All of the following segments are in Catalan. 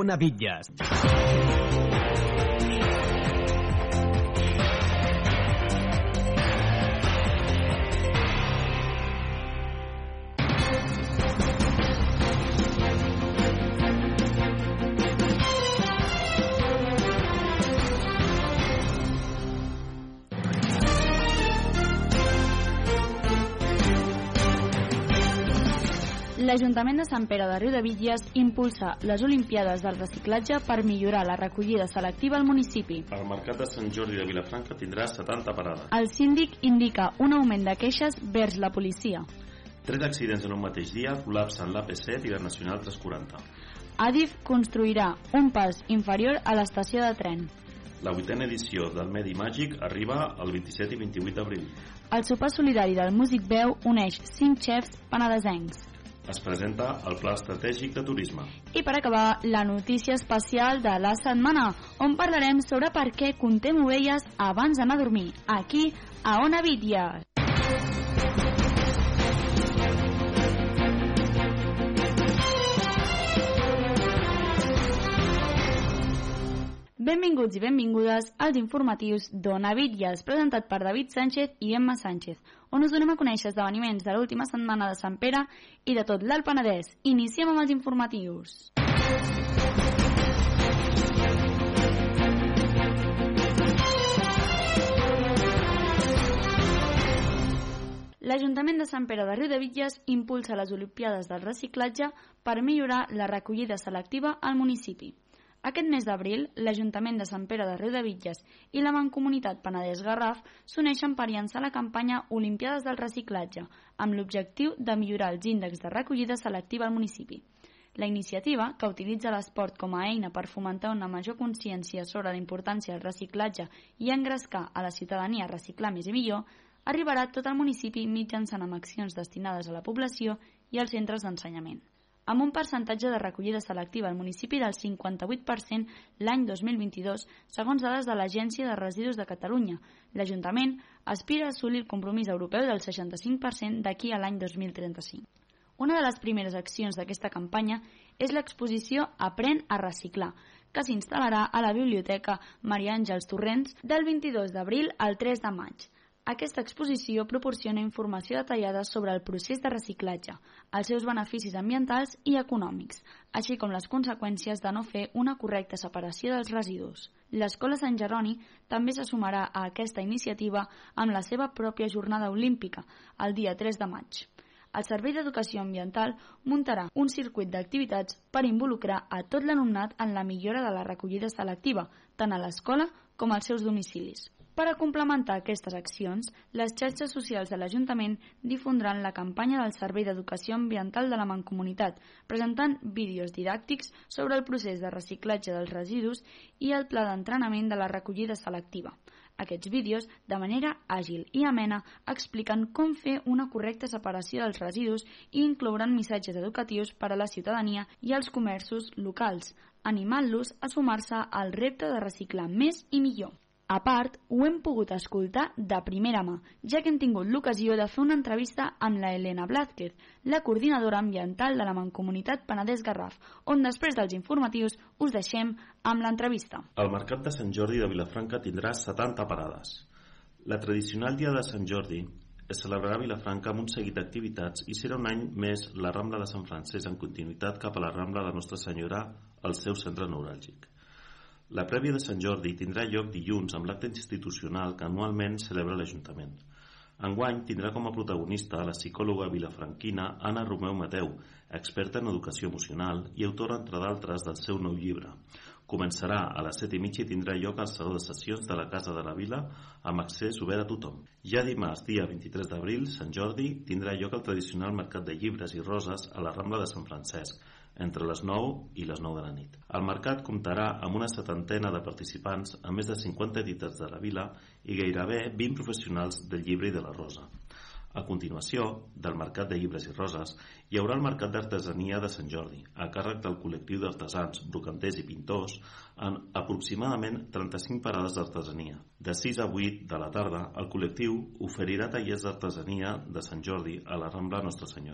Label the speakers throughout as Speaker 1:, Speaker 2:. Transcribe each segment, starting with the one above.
Speaker 1: Ona Bitlles.
Speaker 2: L'Ajuntament de Sant Pere de Riudebitlles impulsa les Olimpiades del reciclatge per millorar la recollida selectiva al municipi.
Speaker 3: El mercat de Sant Jordi de Vilafranca tindrà 70 parades.
Speaker 2: El síndic indica un augment de queixes vers la policia.
Speaker 3: 3 accidents en un mateix dia col·lapsen l'AP7 i la Nacional 340.
Speaker 2: Adif construirà un pas inferior a l'estació de tren.
Speaker 3: La 8a edició del Medi Màgic arriba el 27 i 28 d'abril.
Speaker 2: El sopar solidari del Músic Veu uneix 5 xefs penedesencs.
Speaker 3: Es presenta el Pla Estratègic de Turisme.
Speaker 2: I per acabar, la notícia especial de la setmana, on parlarem sobre per què contem ovelles abans d'anar a dormir, aquí a Ona Bitlles. Benvinguts i benvingudes als informatius d'Ona Bitlles, presentat per David Sánchez i Emma Sánchez, on us donem a conèixer esdeveniments de l'última setmana de Sant Pere i de tot l'Alt Penedès. Iniciem amb els informatius. L'Ajuntament de Sant Pere de Riudebitlles impulsa les Olimpiades del reciclatge per millorar la recollida selectiva al municipi. Aquest mes d'abril, l'Ajuntament de Sant Pere de Riudebitlles i la Mancomunitat Penedès-Garraf s'uneixen per llançar la campanya Olimpiades del Reciclatge, amb l'objectiu de millorar els índexs de recollida selectiva al municipi. La iniciativa, que utilitza l'esport com a eina per fomentar una major consciència sobre la importància del reciclatge i engrescar a la ciutadania a reciclar més i millor, arribarà a tot el municipi mitjançant amb accions destinades a la població i als centres d'ensenyament. Amb un percentatge de recollida selectiva al municipi del 58% l'any 2022, segons dades de l'Agència de Residus de Catalunya. L'Ajuntament aspira a assolir el compromís europeu del 65% d'aquí a l'any 2035. Una de les primeres accions d'aquesta campanya és l'exposició Aprèn a reciclar, que s'instal·larà a la Biblioteca Maria Àngels Torrents del 22 d'abril al 3 de maig. Aquesta exposició proporciona informació detallada sobre el procés de reciclatge, els seus beneficis ambientals i econòmics, així com les conseqüències de no fer una correcta separació dels residus. L'Escola Sant Jeroni també se sumarà a aquesta iniciativa amb la seva pròpia jornada olímpica, el dia 3 de maig. El Servei d'Educació Ambiental muntarà un circuit d'activitats per involucrar a tot l'alumnat en la millora de la recollida selectiva, tant a l'escola com als seus domicilis. Per a complementar aquestes accions, les xarxes socials de l'Ajuntament difondran la campanya del Servei d'Educació Ambiental de la Mancomunitat, presentant vídeos didàctics sobre el procés de reciclatge dels residus i el pla d'entrenament de la recollida selectiva. Aquests vídeos, de manera àgil i amena, expliquen com fer una correcta separació dels residus i inclouran missatges educatius per a la ciutadania i als comerços locals, animant-los a sumar-se al repte de reciclar més i millor. A part, ho hem pogut escoltar de primera mà, ja que hem tingut l'ocasió de fer una entrevista amb la Elena Blázquez, la coordinadora ambiental de la Mancomunitat Penedès-Garraf, on després dels informatius us deixem amb l'entrevista.
Speaker 3: El Mercat de Sant Jordi de Vilafranca tindrà 70 parades. La tradicional Dia de Sant Jordi es celebrarà a Vilafranca amb un seguit d'activitats i serà un any més la Rambla de Sant Francesc en continuïtat cap a la Rambla de Nostra Senyora, el seu centre neuràlgic. La prèvia de Sant Jordi tindrà lloc dilluns amb l'acte institucional que anualment celebra l'Ajuntament. Enguany tindrà com a protagonista la psicòloga vilafranquina Anna Romeu Mateu, experta en educació emocional i autora, entre d'altres, del seu nou llibre. Començarà a les 7:30 i tindrà lloc al Saló de Sessions de la Casa de la Vila amb accés obert a tothom. Ja dimarts, dia 23 d'abril, Sant Jordi, tindrà lloc el tradicional mercat de llibres i roses a la Rambla de Sant Francesc, entre les 9 i les 9 de la nit. El mercat comptarà amb una 70ena de participants, amb més de 50 entitats de la vila i gairebé 20 professionals del llibre i de la rosa. A continuació, del Mercat de Llibres i Roses, hi haurà el Mercat d'Artesania de Sant Jordi, a càrrec del col·lectiu d'artesans, brocanters i pintors, en aproximadament 35 parades d'artesania. De 6 a 8 de la tarda, el col·lectiu oferirà tallers d'artesania de Sant Jordi a la Rambla Nostra Senyora.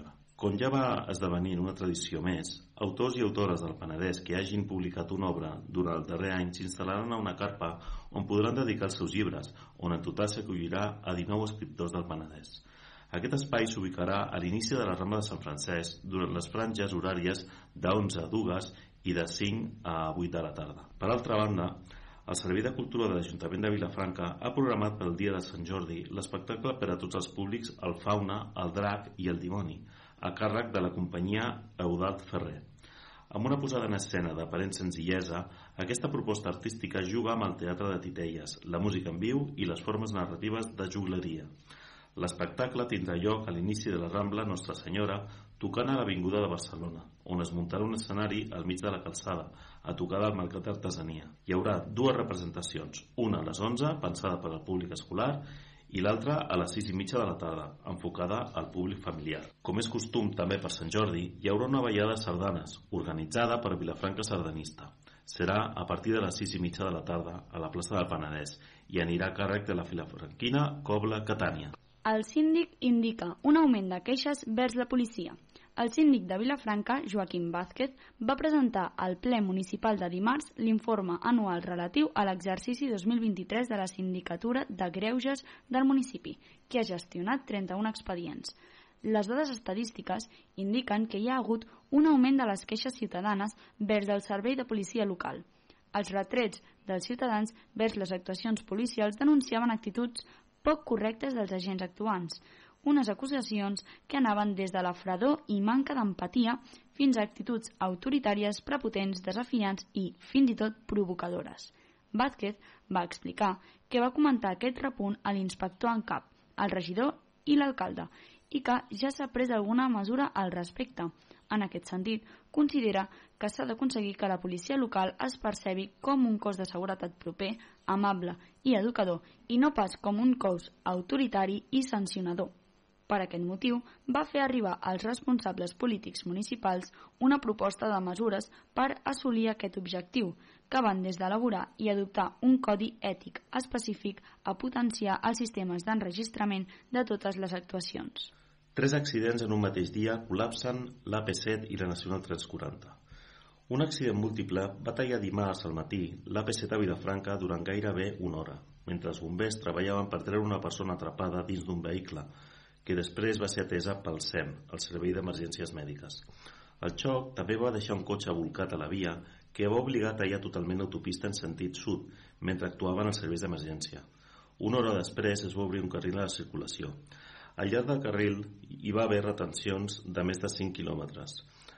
Speaker 3: Com ja va esdevenir una tradició més, autors i autores del Penedès que hagin publicat una obra durant el darrer any s'instal·laran a una carpa on podran dedicar els seus llibres, on en total s'acollirà a 19 escriptors del Penedès. Aquest espai s'ubicarà a l'inici de la Rambla de Sant Francesc durant les franges horàries de 11 a 2 i de 5 a 8 de la tarda. Per altra banda, el Servei de Cultura de l'Ajuntament de Vilafranca ha programat pel dia de Sant Jordi l'espectacle per a tots els públics El Fauna, el Drac i el Dimoni, a càrrec de la companyia Eudald Ferrer. Amb una posada en escena d'aparent senzillesa, aquesta proposta artística juga amb el teatre de titelles, la música en viu i les formes narratives de jugleria. L'espectacle tindrà lloc a l'inici de la Rambla Nostra Senyora, tocant a l'Avinguda de Barcelona, on es muntarà un escenari al mig de la calçada, a tocar del Mercat d'Artesania. Hi haurà 2 representacions, una a les 11, pensada per al públic escolar, i l'altra a les 6:30 de la tarda, enfocada al públic familiar. Com és costum també per Sant Jordi, hi haurà una ballada de sardanes, organitzada per Vilafranca Sardanista. Serà a partir de les 6:30 de la tarda a la plaça del Penedès i anirà a càrrec de la filafranquina Cobla Catània.
Speaker 2: El síndic indica un augment de queixes vers la policia. El síndic de Vilafranca, Joaquim Vázquez, va presentar al ple municipal de dimarts l'informe anual relatiu a l'exercici 2023 de la Sindicatura de Greuges del municipi, que ha gestionat 31 expedients. Les dades estadístiques indiquen que hi ha hagut un augment de les queixes ciutadanes vers el servei de policia local. Els retrets dels ciutadans vers les actuacions policials denunciaven actituds poc correctes dels agents actuants, unes acusacions que anaven des de la fredor i manca d'empatia fins a actituds autoritàries, prepotents, desafiants i, fins i tot, provocadores. Vázquez va explicar que va comentar aquest repunt a l'inspector en cap, el regidor i l'alcalde, i que ja s'ha pres alguna mesura al respecte. En aquest sentit, considera que s'ha d'aconseguir que la policia local es percebi com un cos de seguretat proper, amable i educador, i no pas com un cos autoritari i sancionador. Per aquest motiu, va fer arribar als responsables polítics municipals una proposta de mesures per assolir aquest objectiu, que van des d'elaborar i adoptar un codi ètic específic a potenciar els sistemes d'enregistrament de totes les actuacions.
Speaker 3: 3 accidents en un mateix dia col·lapsen l'AP7 i la Nacional 340. Un accident múltiple va tallar dimarts al matí l'AP7 a Vilafranca durant gairebé una hora, mentre els bombers treballaven per treure una persona atrapada dins d'un vehicle, que després va ser atesa pel SEM, el Servei d'Emergències Mèdiques. El xoc també va deixar un cotxe volcat a la via que va obligar a tallar totalment l'autopista en sentit sud mentre actuaven els serveis d'emergència. Una hora després es va obrir un carril a la circulació. Al llarg del carril hi va haver retencions de més de 5 quilòmetres.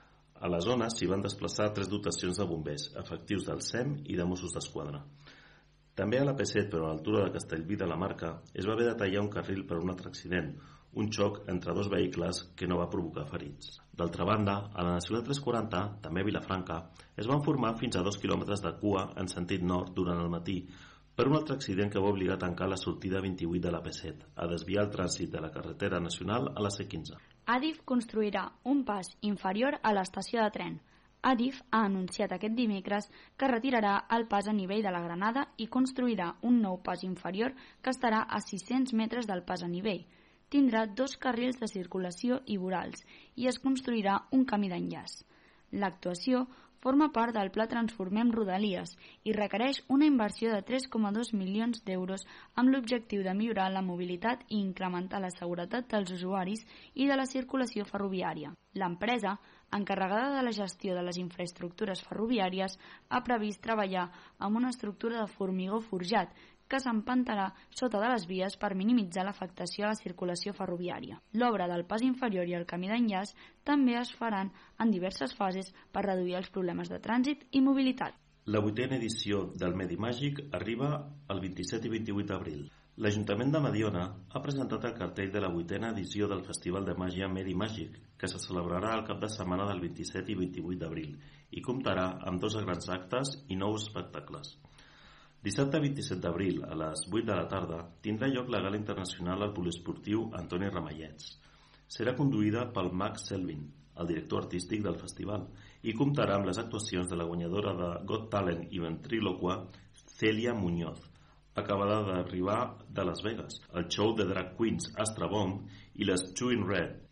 Speaker 3: A la zona s'hi van desplaçar 3 dotacions de bombers, efectius del SEM i de Mossos d'Esquadra. També a la P7, però a l'altura de Castellví de la Marca, es va haver de tallar un carril per un altre accident, un xoc entre 2 vehicles que no va provocar ferits. D'altra banda, a la Nacional 340, també a Vilafranca, es van formar fins a 2 quilòmetres de cua en sentit nord durant el matí, per un altre accident que va obligar a tancar la sortida 28 de la P7, a desviar el trànsit de la carretera nacional a la C15.
Speaker 2: Adif construirà un pas inferior a l'estació de tren. Adif ha anunciat aquest dimecres que retirarà el pas a nivell de la Granada i construirà un nou pas inferior que estarà a 600 metres del pas a nivell. Tindrà 2 carrils de circulació i vorals i es construirà un camí d'enllaç. L'actuació forma part del Pla Transformem Rodalies i requereix una inversió de 3,2 milions d'euros amb l'objectiu de millorar la mobilitat i incrementar la seguretat dels usuaris i de la circulació ferroviària. L'empresa, encarregada de la gestió de les infraestructures ferroviàries, ha previst treballar amb una estructura de formigó forjat que s'empantarà sota de les vies per minimitzar l'afectació a la circulació ferroviària. L'obra del pas inferior i el camí d'enllaç també es faran en diverses fases per reduir els problemes de trànsit i mobilitat.
Speaker 3: La 8a edició del Medi Màgic arriba el 27 i 28 d'abril. L'Ajuntament de Mediona ha presentat el cartell de la 8a edició del Festival de Màgia Medi Màgic, que se celebrarà el cap de setmana del 27 i 28 d'abril i comptarà amb 2 grans actes i 9 espectacles. Dissabte 27 d'abril, a les 8 de la tarda, tindrà lloc la gala internacional al poliesportiu Antoni Ramallets. Serà conduïda pel Max Selvin, el director artístic del festival, i comptarà amb les actuacions de la guanyadora de Got Talent i ventrílocua Celia Muñoz, acabada d'arribar de Las Vegas, el show de drag queens Astra Bomb i les Chewing Red,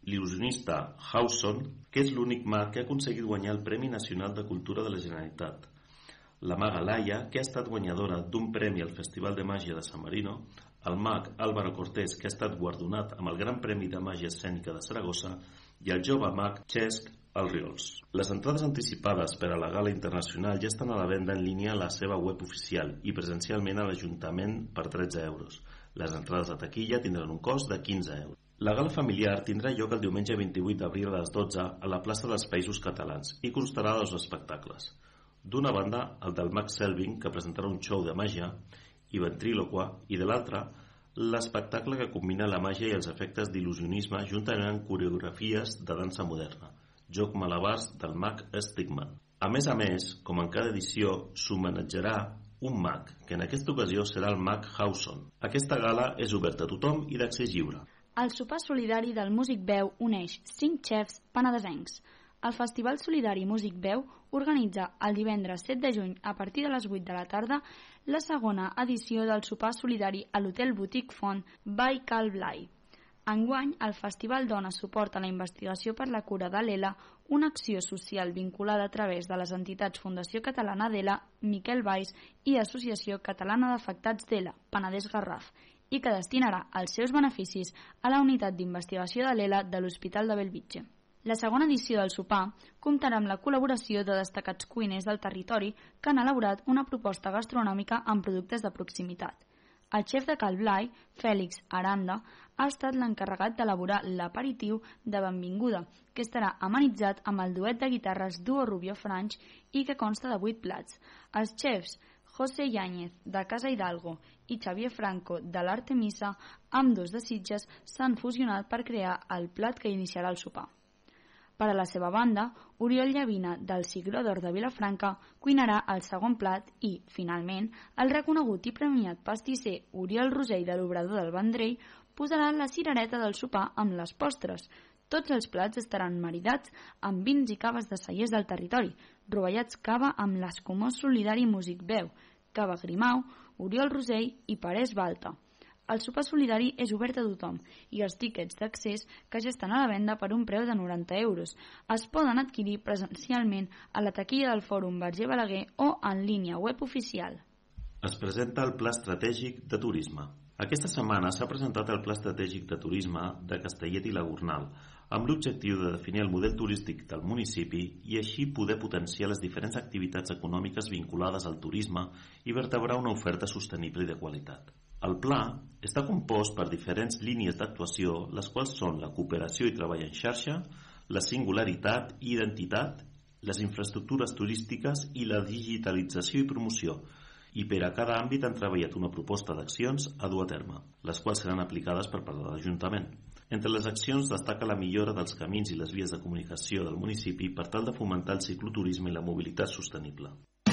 Speaker 3: l'il·lusionista Hauson, que és l'únic mag que ha aconseguit guanyar el Premi Nacional de Cultura de la Generalitat, la maga Laia, que ha estat guanyadora d'un premi al Festival de Màgia de San Marino, el mag Álvaro Cortés, que ha estat guardonat amb el Gran Premi de Màgia Escènica de Saragossa, i el jove mag Cesc Alriols. Les entrades anticipades per a la gala internacional ja estan a la venda en línia a la seva web oficial i presencialment a l'Ajuntament per 13 euros. Les entrades de taquilla tindran un cost de 15 euros. La gala familiar tindrà lloc el diumenge 28 d'abril a les 12 a la plaça dels Països Catalans i constarà de 2 espectacles. D'una banda, el del mag Selvin, que presentarà un show de màgia i ventríloqua, i de l'altra, l'espectacle que combina la màgia i els efectes d'il·lusionisme juntament amb coreografies de dansa moderna, joc malabars del mag Stigman. A més, com en cada edició, s'homenatjarà un mag, que en aquesta ocasió serà el mag Hauson. Aquesta gala és oberta a tothom i d'accés lliure.
Speaker 2: El sopar solidari del Músic Veu uneix 5 xefs penedesencs. El Festival Solidari Músic Veu organitza el divendres 7 de juny a partir de les 8 de la tarda la segona edició del sopar solidari a l'Hotel Boutique Font by Cal Blai. Enguany, el festival dona suport a la investigació per la cura de l'ELA, una acció social vinculada a través de les entitats Fundació Catalana d'ELA, Miquel Valls i Associació Catalana d'Afectats d'ELA, Penedès Garraf, i que destinarà els seus beneficis a la unitat d'investigació de l'ELA de l'Hospital de Bellvitge. La segona edició del sopar comptarà amb la col·laboració de destacats cuiners del territori que han elaborat una proposta gastronòmica amb productes de proximitat. El xef de Cal Blai, Fèlix Aranda, ha estat l'encarregat d'elaborar l'aperitiu de benvinguda, que estarà amenitzat amb el duet de guitarres Duo Rubio Franch i que consta de 8 plats. Els xefs José Yáñez, de Casa Hidalgo, i Xavier Franco, de l'Artemisa, ambdós de Sitges, s'han fusionat per crear el plat que iniciarà el sopar. Per a la seva banda, Oriol Llavina, del Cigró d'Or de Vilafranca, cuinarà el segon plat i, finalment, el reconegut i premiat pastisser Oriol Rosell de l'Obrador del Vendrell posarà la cirereta del sopar amb les postres. Tots els plats estaran maridats amb vins i caves de cellers del territori, rovellats cava amb l'Escumós Solidari Músic Veu, Cava Grimau, Oriol Rosell i Parés Balta. El sopar solidari és obert a tothom i els tíquets d'accés, que ja estan a la venda per un preu de 90 euros, es poden adquirir presencialment a la taquilla del Fòrum Verger Balaguer o en línia web oficial.
Speaker 3: Es presenta el Pla Estratègic de Turisme. Aquesta setmana s'ha presentat el Pla Estratègic de Turisme de Castellet i la Gornal, amb l'objectiu de definir el model turístic del municipi i així poder potenciar les diferents activitats econòmiques vinculades al turisme i vertebrar una oferta sostenible i de qualitat. El pla està compost per diferents línies d'actuació, les quals són la cooperació i treball en xarxa, la singularitat i identitat, les infraestructures turístiques i la digitalització i promoció, i per a cada àmbit han treballat una proposta d'accions a dur a terme, les quals seran aplicades per part de l'Ajuntament. Entre les accions destaca la millora dels camins i les vies de comunicació del municipi per tal de fomentar el cicloturisme i la mobilitat sostenible.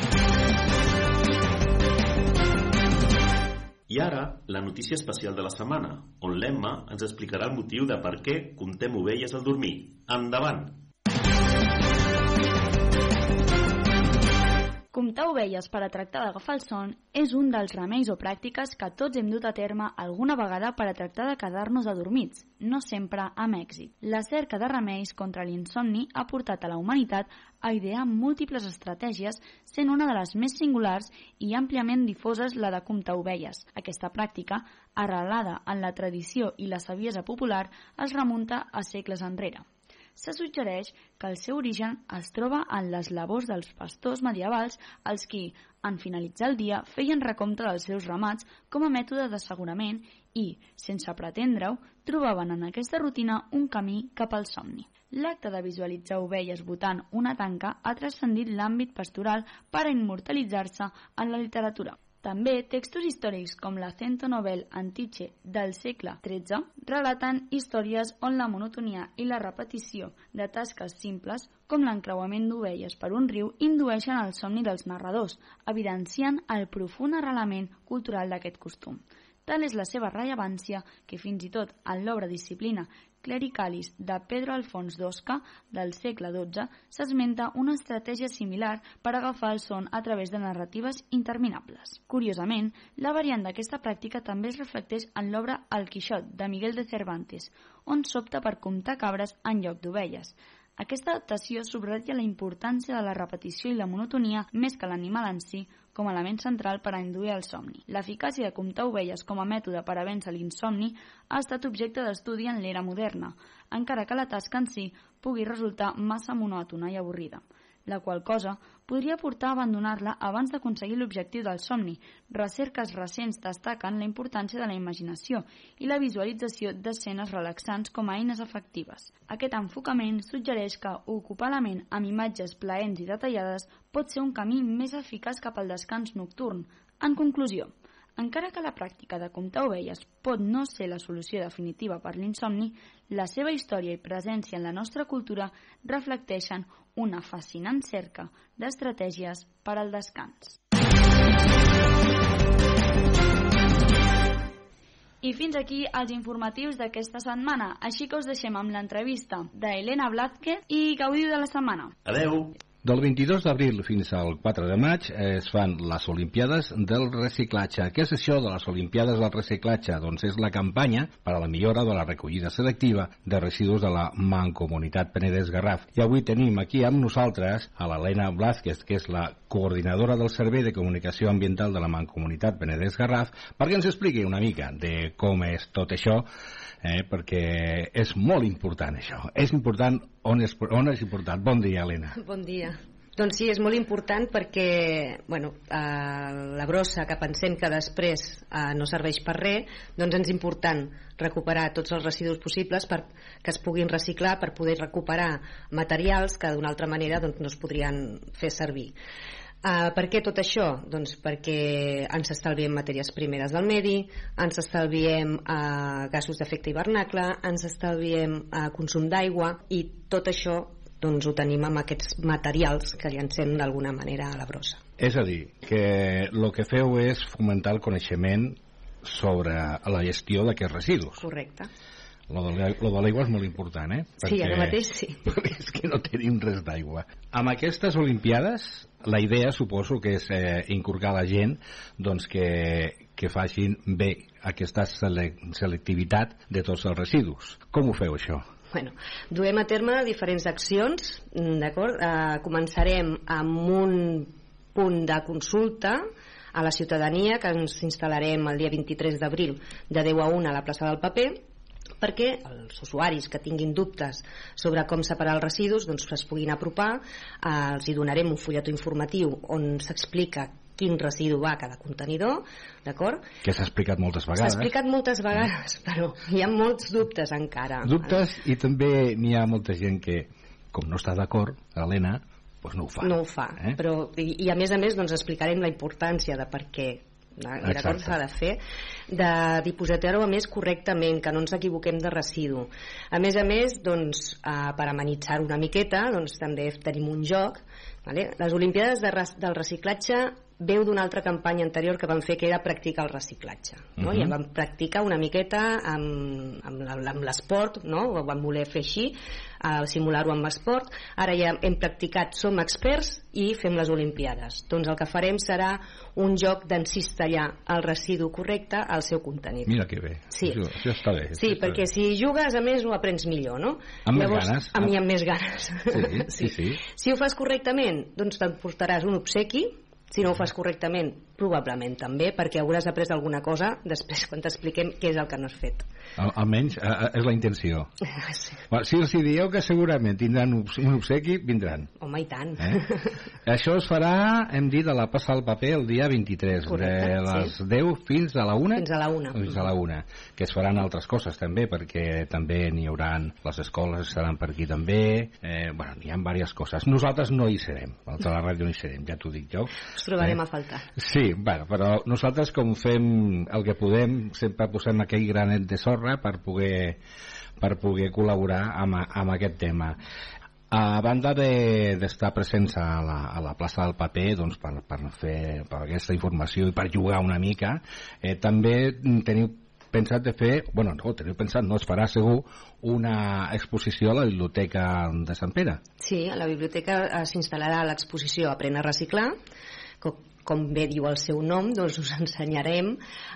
Speaker 3: I ara, la notícia especial de la setmana, on l'Emma ens explicarà el motiu de per què comptem ovelles al dormir. Endavant!
Speaker 2: Comptar ovelles per a tractar d'agafar el son és un dels remeis o pràctiques que tots hem dut a terme alguna vegada per a tractar de quedar-nos adormits, no sempre amb èxit. La cerca de remeis contra l'insomni ha portat a la humanitat a idear múltiples estratègies, sent una de les més singulars i àmpliament difoses la de comptar ovelles. Aquesta pràctica, arrelada en la tradició i la saviesa popular, es remunta a segles enrere. Se suggereix que el seu origen es troba en les labors dels pastors medievals, els qui, en finalitzar el dia, feien recompte dels seus ramats com a mètode d'assegurament i, sense pretendre-ho, trobaven en aquesta rutina un camí cap al somni. L'acte de visualitzar ovelles botant una tanca ha transcendit l'àmbit pastoral per a immortalitzar-se en la literatura. També textos històrics com la Cento Novel Antiche del segle XIII relaten històries on la monotonia i la repetició de tasques simples, com l'encreuament d'ovelles per un riu, indueixen el somni dels narradors, evidenciant el profund arrelament cultural d'aquest costum. Tal és la seva rellevància que fins i tot en l'obra Disciplina Clericalis de Pedro Alfons d'Osca del segle XII s'esmenta una estratègia similar per agafar el son a través de narratives interminables. Curiosament, la variant d'aquesta pràctica també es reflecteix en l'obra El Quixot de Miguel de Cervantes, on s'opta per comptar cabres en lloc d'ovelles. Aquesta adaptació subratlla la importància de la repetició i la monotonia més que l'animal en si com a element central per a induir el somni. L'eficàcia de comptar ovelles com a mètode per a vèncer l'insomni ha estat objecte d'estudi en l'era moderna, encara que la tasca en si pugui resultar massa monòtona i avorrida, la qual cosa podria portar a abandonar-la abans d'aconseguir l'objectiu del somni. Recerques recents destaquen la importància de la imaginació i la visualització d'escenes relaxants com a eines efectives. Aquest enfocament suggereix que ocupar la ment amb imatges plaents i detallades pot ser un camí més eficaç cap al descans nocturn. En conclusió, encara que la pràctica de comptar ovelles pot no ser la solució definitiva per l'insomni, la seva història i presència en la nostra cultura reflecteixen una fascinant cerca d'estratègies per al descans. I fins aquí els informatius d'aquesta setmana, així que us deixem amb l'entrevista d'Helena Blázquez i gaudiu de la setmana.
Speaker 3: Adeu!
Speaker 1: Del 22 d'abril fins al 4 de maig es fan les Olimpiades del Reciclatge. Què és això de les Olimpiades del Reciclatge? Doncs és la campanya per a la millora de la recollida selectiva de residus de la Mancomunitat Penedès-Garraf. I avui tenim aquí amb nosaltres a l'Helena Blázquez, que és la coordinadora del Servei de Comunicació Ambiental de la Mancomunitat Penedès-Garraf, perquè ens expliqui una mica de com és tot això, perquè és molt important això. És important on és important. Bon dia, Helena.
Speaker 4: Bon dia. Doncs sí, és molt important perquè la brossa, que pensem que després no serveix per res, doncs és important recuperar tots els residus possibles que es puguin reciclar per poder recuperar materials que d'una altra manera doncs, no es podrien fer servir. Per què tot això? Doncs perquè ens estalviem matèries primeres del medi, ens estalviem gasos d'efecte hivernacle, ens estalviem consum d'aigua, i tot això doncs, ho tenim amb aquests materials que llancem d'alguna manera a la brossa.
Speaker 1: És a dir, que el que feu és fomentar el coneixement sobre la gestió d'aquests residus.
Speaker 4: Correcte.
Speaker 1: Lo de l'aigua és molt important,
Speaker 4: Perquè, sí, ara mateix sí.
Speaker 1: Perquè és que no tenim res d'aigua. Amb aquestes Olimpiades, la idea suposo que és inculcar la gent doncs, que facin bé aquesta selectivitat de tots els residus. Com ho feu, això?
Speaker 4: Duem a terme diferents accions, d'acord? Començarem amb un punt de consulta a la ciutadania que ens instal·larem el dia 23 d'abril de 10 a 1 a la plaça del Paper, perquè els usuaris que tinguin dubtes sobre com separar els residus doncs es puguin apropar. Els hi donarem un fulletó informatiu on s'explica quin residu va a cada contenidor, d'acord?
Speaker 1: Que s'ha explicat moltes vegades.
Speaker 4: S'ha explicat moltes vegades, però hi ha molts dubtes encara.
Speaker 1: Dubtes, i també n'hi ha molta gent que, com no està d'acord, Helena, doncs no ho fa.
Speaker 4: No ho fa, però, i a més doncs explicarem la importància de per què d'acord s'ha de fer, de dipositar-ho a més correctament, que no ens equivoquem de residu. A més, doncs, per amenitzar una miqueta, doncs també tenim un joc. Les Olimpiades del Reciclatge veu d'una altra campanya anterior que vam fer, que era practicar el reciclatge, no? I vam practicar una miqueta amb l'esport, no? Ho vam voler fer així, simular-ho amb l'esport. Ara ja hem practicat, som experts i fem les Olimpiades. Doncs el que farem serà un joc d'encistellar el residu correcte al seu contenidor.
Speaker 1: Mira que bé,
Speaker 4: sí.
Speaker 1: Això està bé.
Speaker 4: Sí, perquè si jugues, a més, ho aprens millor, no?
Speaker 1: Amb més ganes.
Speaker 4: Amb més ganes.
Speaker 1: Sí.
Speaker 4: Si ho fas correctament, doncs t'emportaràs un obsequi. Si no ho fas correctament, probablement també, perquè hauràs après alguna cosa després quan t'expliquem què és el que no has fet.
Speaker 1: Almenys és la intenció.
Speaker 4: Sí.
Speaker 1: Si els dieu que segurament tindran un obsequi, vindran.
Speaker 4: Home, i tant.
Speaker 1: Això es farà, hem dit, a la plaça del Paper el dia 23.
Speaker 4: Correcte,
Speaker 1: de les 10 fins a la 1?
Speaker 4: Fins a la 1.
Speaker 1: Fins a la 1. Que es faran altres coses també, perquè també n'hi haurà, les escoles seran per aquí també. N'hi ha diverses coses. Nosaltres no hi serem, a la ràdio no hi serem, ja t'ho dic jo.
Speaker 4: Us trobarem a faltar.
Speaker 1: Sí, però nosaltres, com fem el que podem, sempre posem aquell granet de sorra per poder col·laborar amb aquest tema. A banda d'estar presents a la plaça del paper, doncs, per aquesta informació i per jugar una mica, també teniu pensat de fer, no es farà segur, una exposició a la Biblioteca de Sant Pere.
Speaker 4: Sí, a la biblioteca s'instal·larà l'exposició Aprèn a reciclar, com bé diu el seu nom, doncs us ensenyarem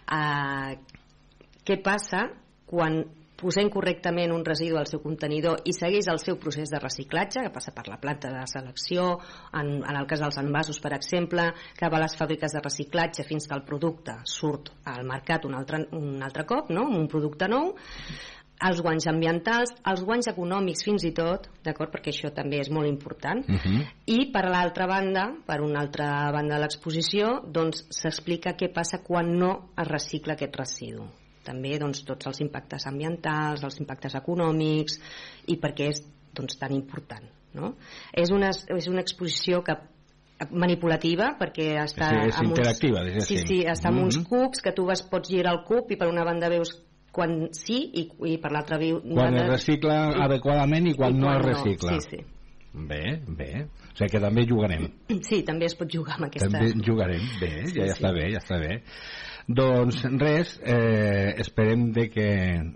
Speaker 4: què passa quan posem correctament un residu al seu contenidor i segueix el seu procés de reciclatge, que passa per la planta de selecció, en el cas dels envasos, per exemple, que va a les fàbriques de reciclatge fins que el producte surt al mercat un altre cop, no? Un producte nou, els guanys ambientals, els guanys econòmics fins i tot, d'acord, perquè això també és molt important, i per l'altra banda, per una altra banda de l'exposició, doncs s'explica què passa quan no es recicla aquest residu. També doncs, tots els impactes ambientals, els impactes econòmics, i per què és doncs, tan important, no? És una exposició manipulativa, perquè està
Speaker 1: és interactiva,
Speaker 4: està amb uns cubs que tu pots girar el cub i per una banda veus quan sí i per l'altra
Speaker 1: quan es recicla adequadament i quan no es recicla.
Speaker 4: Sí.
Speaker 1: Bé, o sigui que també jugarem.
Speaker 4: Sí, també es pot jugar amb aquesta...
Speaker 1: També jugarem, bé, ja està bé. Doncs res, esperem de que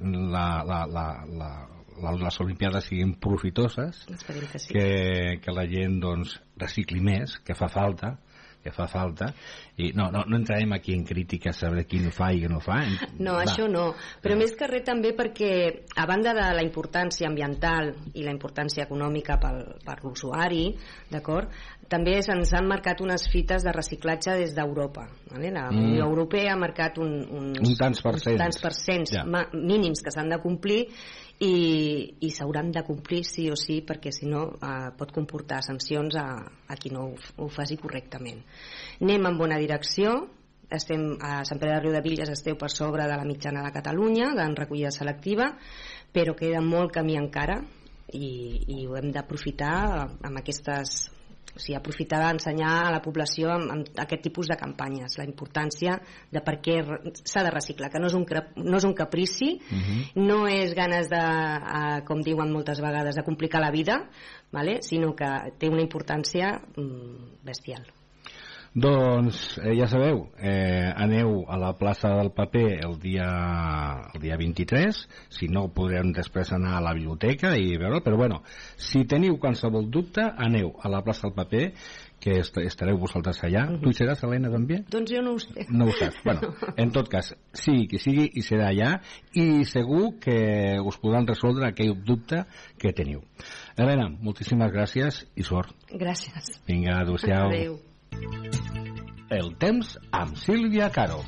Speaker 1: les Olimpiades siguin profitoses,
Speaker 4: que sí.
Speaker 1: que la gent doncs, recicli més, que fa falta, i no entrarem aquí en crítiques sobre qui no fa i qui no fa.
Speaker 4: No, això no, però més que res també perquè a banda de la importància ambiental i la importància econòmica per l'usuari, d'acord, també se'ns han marcat unes fites de reciclatge des d'Europa, vale? La Unió Europea ha marcat uns tants percents mínims que s'han de complir i s'hauran de complir sí o sí, perquè si no pot comportar sancions a qui no ho faci correctament. Anem en bona direcció, estem a Sant Pere de Riudebitlles, esteu per sobre de la mitjana de Catalunya en recollida selectiva, però queda molt camí encara i ho hem d'aprofitar amb aquestes... O sigui, aprofitar d'ensenyar a la població amb aquest tipus de campanyes, la importància de per què s'ha de reciclar, que no és un caprici, no és ganes de, com diuen moltes vegades, de complicar la vida, vale? Sinó que té una importància bestial.
Speaker 1: Doncs ja sabeu, aneu a la plaça del paper el dia 23, si no podrem després anar a la biblioteca i veure, però bueno, si teniu qualsevol dubte, aneu a la plaça del paper, que estareu vosaltres allà. Tu hi seràs, Helena, també?
Speaker 4: Doncs jo no ho sé.
Speaker 1: No ho saps. Bueno, en tot cas, sigui qui sigui, hi serà allà i segur que us podran resoldre aquell dubte que teniu. Helena, moltíssimes gràcies i sort.
Speaker 4: Gràcies.
Speaker 1: Vinga, adéu-siau.
Speaker 4: Adéu.
Speaker 1: El temps amb Sílvia Caro.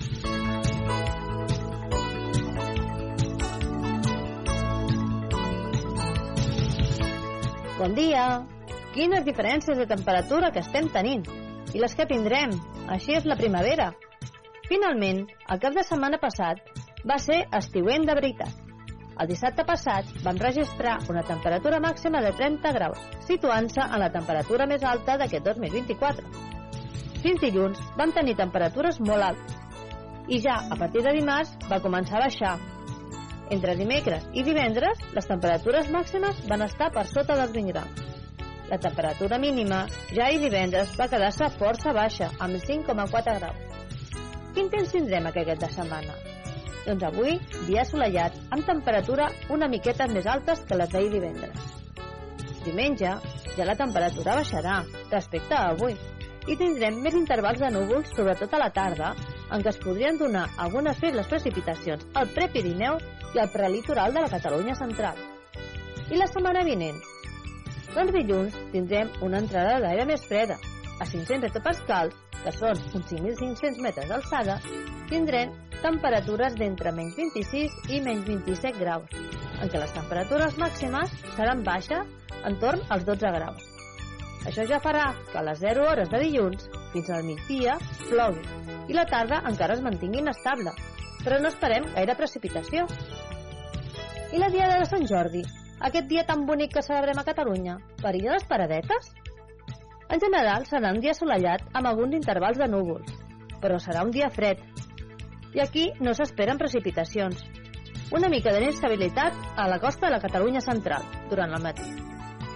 Speaker 5: Bon dia. Quines diferències de temperatura que estem tenint i les que tindrem. Així és la primavera. Finalment, el cap de setmana passat va ser estiuent de veritat. El dissabte passat vam registrar una temperatura màxima de 30 graus, situant-se en la temperatura més alta d'aquest 2024. Fins dilluns vam tenir temperatures molt altes i ja a partir de dimarts va començar a baixar. Entre dimecres i divendres les temperatures màximes van estar per sota dels 20 graus. La temperatura mínima ja i divendres va quedar-se força baixa, amb 5,4 graus. Quin temps tindrem aquest de setmana? Doncs avui, dia assolellat, amb temperatura una miqueta més altes que les d'ahir divendres. Diumenge ja la temperatura baixarà respecte a avui i tindrem més intervals de núvols, sobretot a la tarda, en què es podrien donar algunes febles precipitacions al Prepirineu i al prelitoral de la Catalunya central. I la setmana vinent? Doncs dilluns tindrem una entrada d'aire més freda. A 500 hectopascals, que són uns 5.500 metres d'alçada, tindrem temperatures d'entre menys 26 i menys 27 graus, en què les temperatures màximes seran baixes entorn als 12 graus. Això ja farà que a les 0 hores de dilluns fins al migdia plogui i la tarda encara es mantingui inestable, però no esperem gaire precipitació. I la diada de Sant Jordi, aquest dia tan bonic que celebrem a Catalunya, perilla les paradetes? En general serà un dia assolellat amb alguns intervals de núvols, però serà un dia fred. I aquí no s'esperen precipitacions. Una mica d'inestabilitat a la costa de la Catalunya central durant el matí.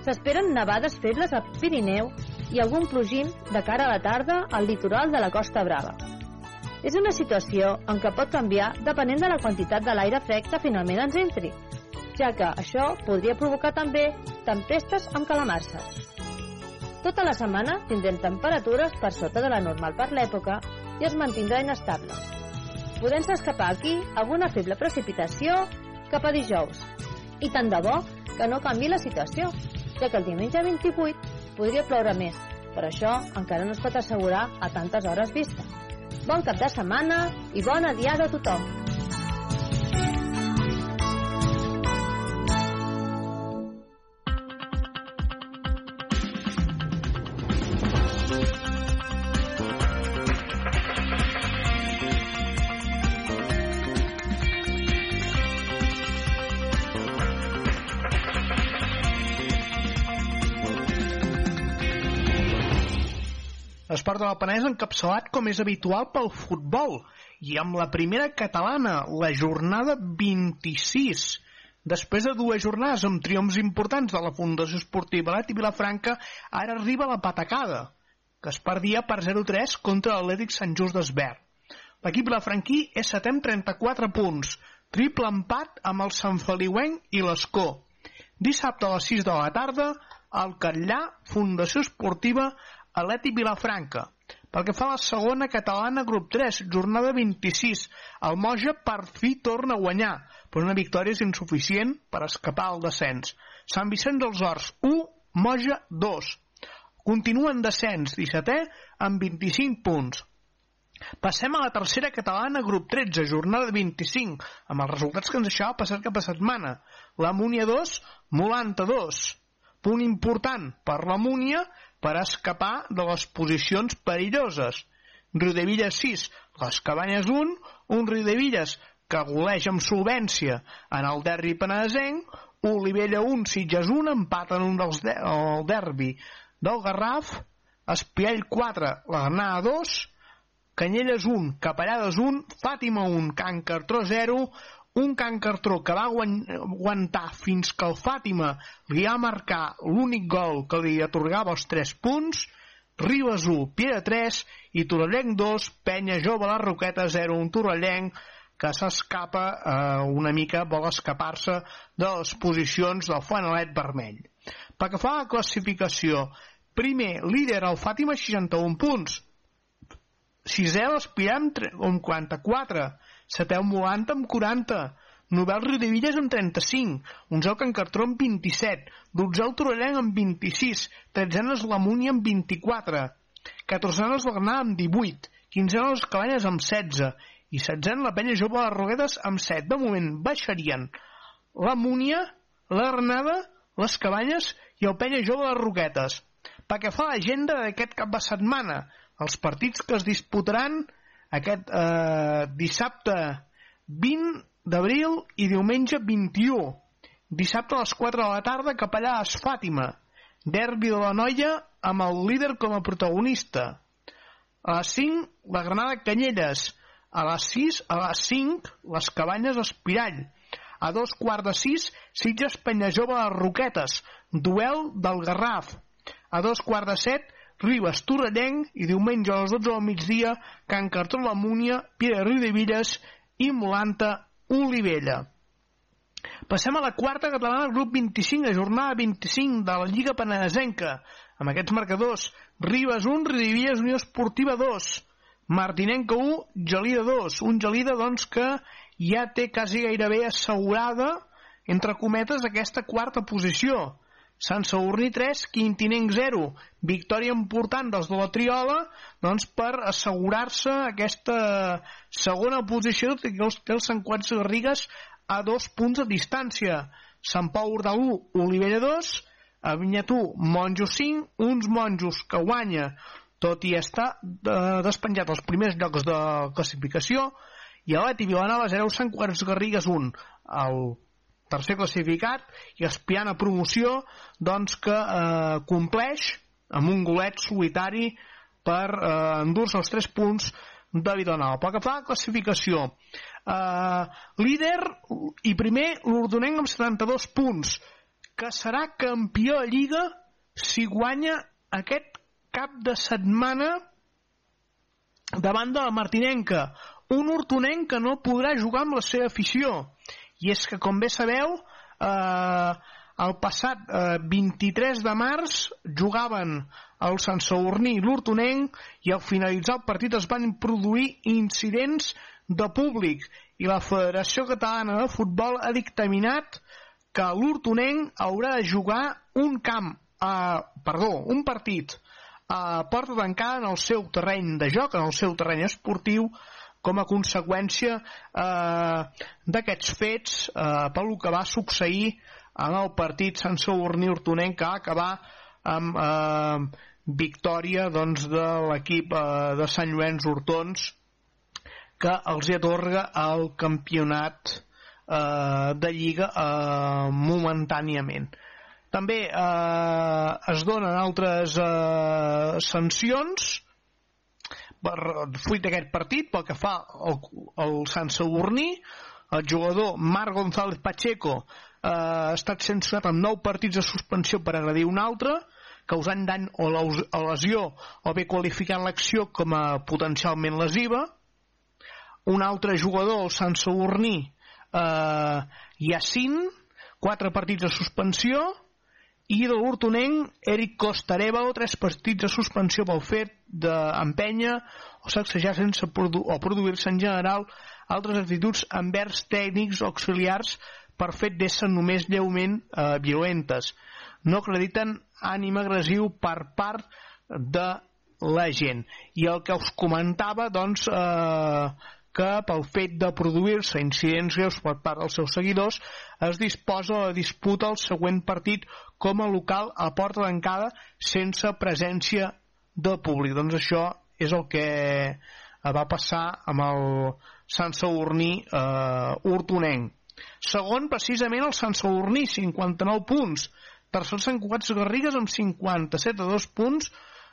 Speaker 5: S'esperen nevades febles al Pirineu i algun plogim de cara a la tarda al litoral de la Costa Brava. És una situació en què pot canviar depenent de la quantitat de l'aire fred que finalment ens entri, ja que això podria provocar també tempestes amb calamarses. Tota la setmana tindrem temperatures per sota de la normal per l'època i es mantindrà inestable. Podent-se escapar aquí alguna feble precipitació cap a dijous. I tant de bo que no canvi la situació, ja que el diumenge 28 podria ploure més, però això encara no es pot assegurar a tantes hores vista. Bon cap de setmana i bona diada a tothom!
Speaker 6: L'esport de la Penedès encapçalat com és habitual pel futbol i amb la primera catalana, la jornada 26. Després de 2 jornades amb triomfs importants de la Fundació Esportiva Leti Vilafranca, ara arriba la patacada, que es perdia per 0-3 contra l'Atlètic Sant Just d'Esvern. L'equip vilafranquí és 7è amb 34 punts, triple empat amb el Sant Feliuenc i l'Escó. Dissabte a les 6 de la tarda, al Catllà, Fundació Esportiva Atlètic Vilafranca. Pel que fa a la segona catalana, grup 3, jornada 26. El Moja per fi torna a guanyar, però una victòria és insuficient per escapar al descens. Sant Vicenç dels Horts, 1, Moja 2. Continua en descens, 17è, amb 25 punts. Passem a la tercera catalana, grup 13, jornada 25, amb els resultats que ens deixava passat cap a setmana. La Múnia 2, Molanta 2. Punt important per la Múnia per escapar de les posicions perilloses. Riudevilles 6, les Cabanyes 1, un Riudevilles que goleja amb solvència en el derbi penedesenc, Olivella 1, Sitges 1, empaten el derbi del Garraf, Espiell 4, la Granada 2, Canyelles 1, Capellades 1, Fàtima 1, Can Cartró 0, un Can Cartró que va aguantar fins que el Fàtima li va marcar l'únic gol que li atorgava els 3 punts, Ribes 1, Piera 3 i Torrellenc 2, Penya Jove la Roqueta 0, un Torrellenc que s'escapa una mica, vol escapar-se de les posicions del Fanalet vermell. Pel que fa a la classificació, primer líder el Fàtima 61 punts, 6è l'Aspirant amb 44, 7è el Molanta amb 40, 9è el Riudevilles amb 35, 11è el Can Cartró amb 27, 12è el Torrellenc amb 26, 13è és la Múnia amb 24, 14è és la Granada amb 18, 15è les Cabanyes amb 16 i 16è la Penya Jove de les Roquetes amb 7. De moment baixarien la Múnia, la Granada, les Cabanyes i el Penya Jove de les Roquetes. Pel que fa a l'agenda d'aquest cap de setmana, els partits que es disputaran aquest dissabte 20 d'abril i diumenge 21. Dissabte a les 4 de la tarda, Capellà es Fàtima. Derbi de la Noia amb el líder com a protagonista. A les 5, la Granada Canyelles. A les 6, a les 5, les Cabanyes Espirall. A 2:15, Sitges Penyajove de les Roquetes. Duel del Garraf. A 2:15, Ribes Torrellenc i diumenge a les 12 del migdia Can Cartró la Múnia, Piera Riudevilles i Molanta Olivella. Passem a la quarta catalana, grup 25, a jornada 25 de la Lliga Penedesenca, amb aquests marcadors: Ribes 1, Riudevilles Unió Esportiva 2, Martinenca 1, Gelida 2, un Gelida doncs que ja té quasi gairebé assegurada, entre cometes, aquesta quarta posició. Sant Sadurní 3, Quintinenc 0, victòria important dels de la Triola doncs per assegurar-se aquesta segona posició, que té el Sant Quats Garrigues a 2 punts de distància. Sant Pau de 1, Olivella 2, Avinyat 1, Monjos 5, uns Monjos que guanya tot i estar despenjat als primers llocs de classificació, i Atleti Vilanova 0, Sant Quats Garrigues 1, el tercer classificat i aspirant a promoció, doncs que compleix amb un golet solitari per endur-se els 3 punts de Vilanova. Pel que fa a la classificació, líder i primer l'Ordonenc amb 72 punts, que serà campió de Lliga si guanya aquest cap de setmana davant de la Martinenca, un hortonenc que no podrà jugar amb la seva afició. I és que, com bé sabeu, el passat 23 de març jugaven el Sant Sadurní i l'Hortonenc i al finalitzar el partit es van produir incidents de públic i la Federació Catalana de Futbol ha dictaminat que l'Hortonenc haurà de jugar un partit a porta tancada en el seu terreny de joc, en el seu terreny esportiu, com a conseqüència d'aquests fets pel que va succeir en el partit Sant Sadurní-Hortonenc, que va acabar amb victòria doncs, de l'equip de Sant Llorenç Hortons, que els hi atorga el campionat de Lliga momentàniament. També es donen altres sancions fruit d'aquest partit. Pel que fa al Sant Sadurní, el jugador Marc González Pacheco ha estat sancionat amb 9 partits de suspensió per agredir un altre, causant dany o lesió o bé qualificant l'acció com a potencialment lesiva. Un altre jugador, el Sant Sadurní, Yacine, 4 partits de suspensió, i de l'hortonenc Eric Costarevalo, 3 partits de suspensió pel fet d'empènyer o sacsejar sense produir-se en general altres actituds envers tècnics auxiliars per fet d'ésser només lleument violentes. No acrediten ànim agressiu per part de la gent. I el que us comentava, doncs, que pel fet de produir-se incidents greus per part dels seus seguidors es disposa a la disputa el següent partit com a local a porta tancada sense presència de públic. Doncs això és el que va passar amb el Sant Sadurní hortonenc. Segon, precisament, el Sant Sadurní, 59 punts. Tercer, Sant Cugat Garrigues amb 57 a 2 punts.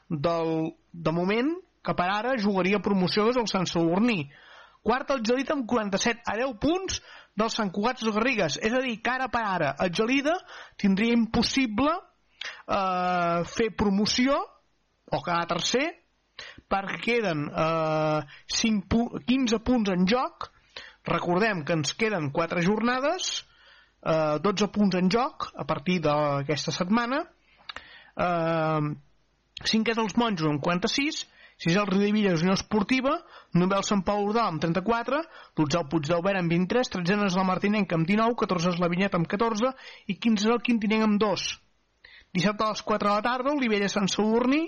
Speaker 6: De moment, que per ara jugaria promoció des del Sant Sadurní. Quart, el Gelida amb 47 a 10 punts del Sant Cugat Garrigues. És a dir, que ara per ara el Gelida tindria impossible fer promoció o quedar tercer, perquè queden 15 punts en joc. Recordem que ens queden 4 jornades, 12 punts en joc a partir d'aquesta setmana. 5 és els Monjos amb 46, 6 el Riudebitlles Unió Esportiva, 9 el Sant Pau d'Ordal amb 34, 12 el Puigdeuber amb 23, 13 és la Martinenca amb 19, 14 és la Vinyeta amb 14 i 15 és el Quintinenc amb 2. Dissabte a les 4 de la tarda, Olivella Sant Sadurní,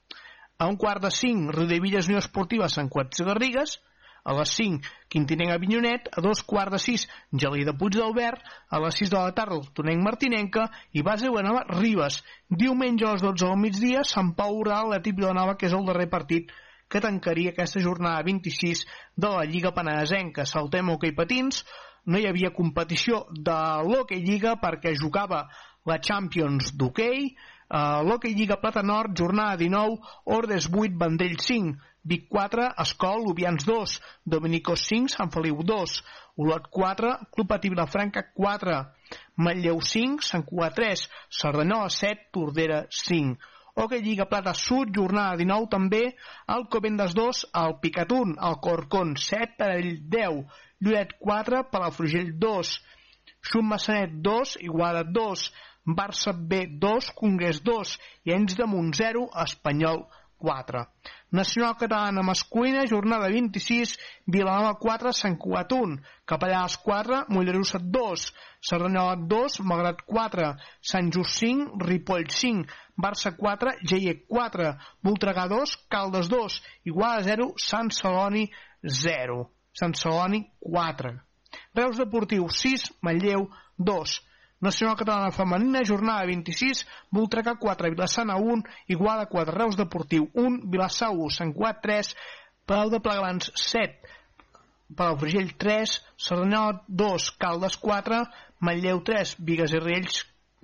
Speaker 6: a un quart de 5 Riudebitlles Unió Esportiva Sant Cugat Garrigues, a les 5 Quintinenc Avinyonet, a 2 quarts de 6 Gelida Puigdeuber, a les 6 de la tarda Hortonenc Martinenca i Base Vilanova Ribes. Diumenge a les 12 del migdia Sant Pau Ordal Atlètic Vilanova, que és el darrer partit que tancaria aquesta jornada 26 de la Lliga Penedesenca. Saltem hoquei patins, no hi havia competició de l'hoquei Lliga perquè jugava la Champions d'hoquei. L'hoquei Lliga Plata Nord, jornada 19, Ordes 8, Vendrell 5, Vic 4, Escol, Lubians 2, Dominicós 5, Sant Feliu 2, Olot 4, Club Patí Vilafranca 4, Manlleu 5, Sant Cugat 3, Cerdanyola 7, Tordera 5. Hoquei Lliga Plata Sud, jornada 19 també, Alcobendas 2, el Picat 1, el Corcón 7, Parell 10, Lloret 4, Palafrugell 2, Xum Massanet 2, Igualada 2, Barça B 2, Congrés 2 i Ens de Munt 0, Espanyol 4. Nacional Catalana Masculina, jornada 26, Vilanova 4, Sant Cugat 1, Capellades 4, Mollerussa 2, Cerdanyola 2, Malgrat 4, Sant Just 5, Ripoll 5, Barça 4, Geiec 4, Voltregà 2, Caldes 2, Iguala 0, Sant Celoni 0, Sant Celoni 4. Reus Deportiu 6, Manlleu 2. Nacional Catalana Femenina, jornada 26, Voltregà 4, Vilassana 1, Iguala 4, Reus Deportiu 1, Vilassar 1, Sant Cugat 3, Palau de Plegamans 7, Palafrugell 3, Cerdanyola 2, Caldes 4, Manlleu 3, Bigues i Riells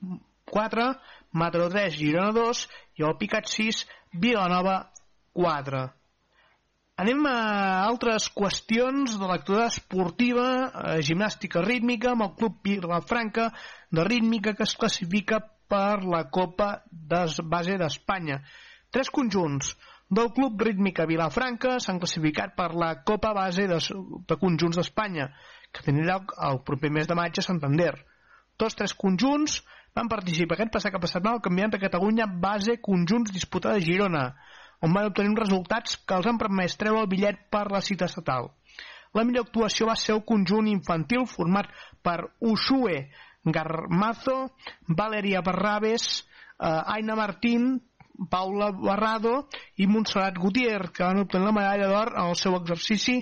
Speaker 6: 4, Mataró 3, Girona 2 i el Picat 6, Vilanova 4. Anem a altres qüestions de l'activitat esportiva, gimnàstica rítmica, amb el Club Vilafranca de rítmica, que es classifica per la Copa de Base d'Espanya. 3 conjunts del Club Rítmica Vilafranca s'han classificat per la Copa Base de Conjunts d'Espanya, que tindrà lloc el proper mes de maig a Santander. Tots 3 conjunts van participar aquest passat al Campionat de Catalunya Base Conjunts disputada a Girona, on van obtenir uns resultats que els han permès treure el bitllet per la cita estatal. La millor actuació va ser el conjunt infantil format per Ushue Garmazo, Valeria Barrabes, Aina Martín, Paula Barrado i Montserrat Gutiérrez, que van obtenir la medalla d'or en el seu exercici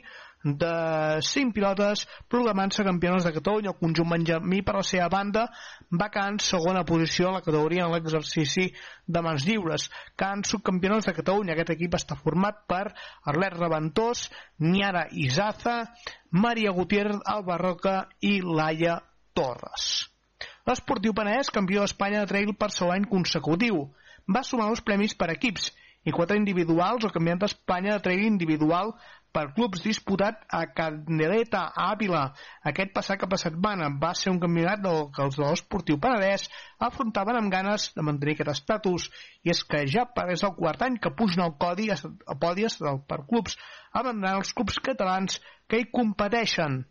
Speaker 6: de 5 pilotes, proclamant-se campiones de Catalunya. El conjunt benjamí, per la seva banda, va quedar en segona posició en la categoria en l'exercici de mans lliures, quedant subcampiones de Catalunya. Aquest equip està format per Arlet Reventós, Niara Izaza, Maria Gutiérrez Albarroca i Laia Torres. L'Esportiu Penedès, campió d'Espanya de trail per segon any consecutiu, va sumar 2 premis per equips i 4 individuals al Campionat d'Espanya de trail individual per clubs disputat a Candeleta, a Àvila. Aquest passat cap a setmana va ser un campionat del que els de l'Esportiu Penedès afrontaven amb ganes de mantenir aquest estatus, i és que ja és el 4 any que pugen al podi per clubs, abandonant els clubs catalans que hi competeixen.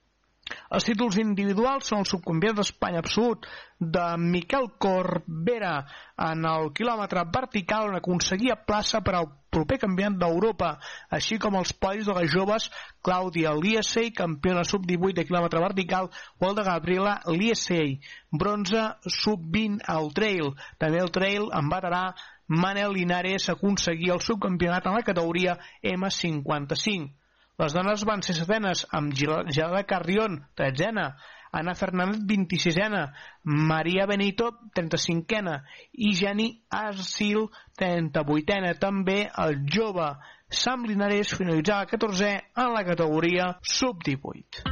Speaker 6: Els títols individuals són el subcampionat d'Espanya absolut de Miquel Corbera en el quilòmetre vertical, on aconseguia plaça per al proper campionat d'Europa, així com els podis de les joves Clàudia Liesei, campiona sub-18 de quilòmetre vertical, o el de Gabriela Liesei, bronze sub-20 al trail. També el trail embatarà Manel Linares a aconseguir el subcampionat en la categoria M55. Les dones van ser setenes, amb Gerarda Carrión, 13a, Ana Fernández, 26a, Maria Benito, 35a, i Jenny Arcil, 38a. També el jove Sam Linares finalitzava 14è en la categoria sub-18.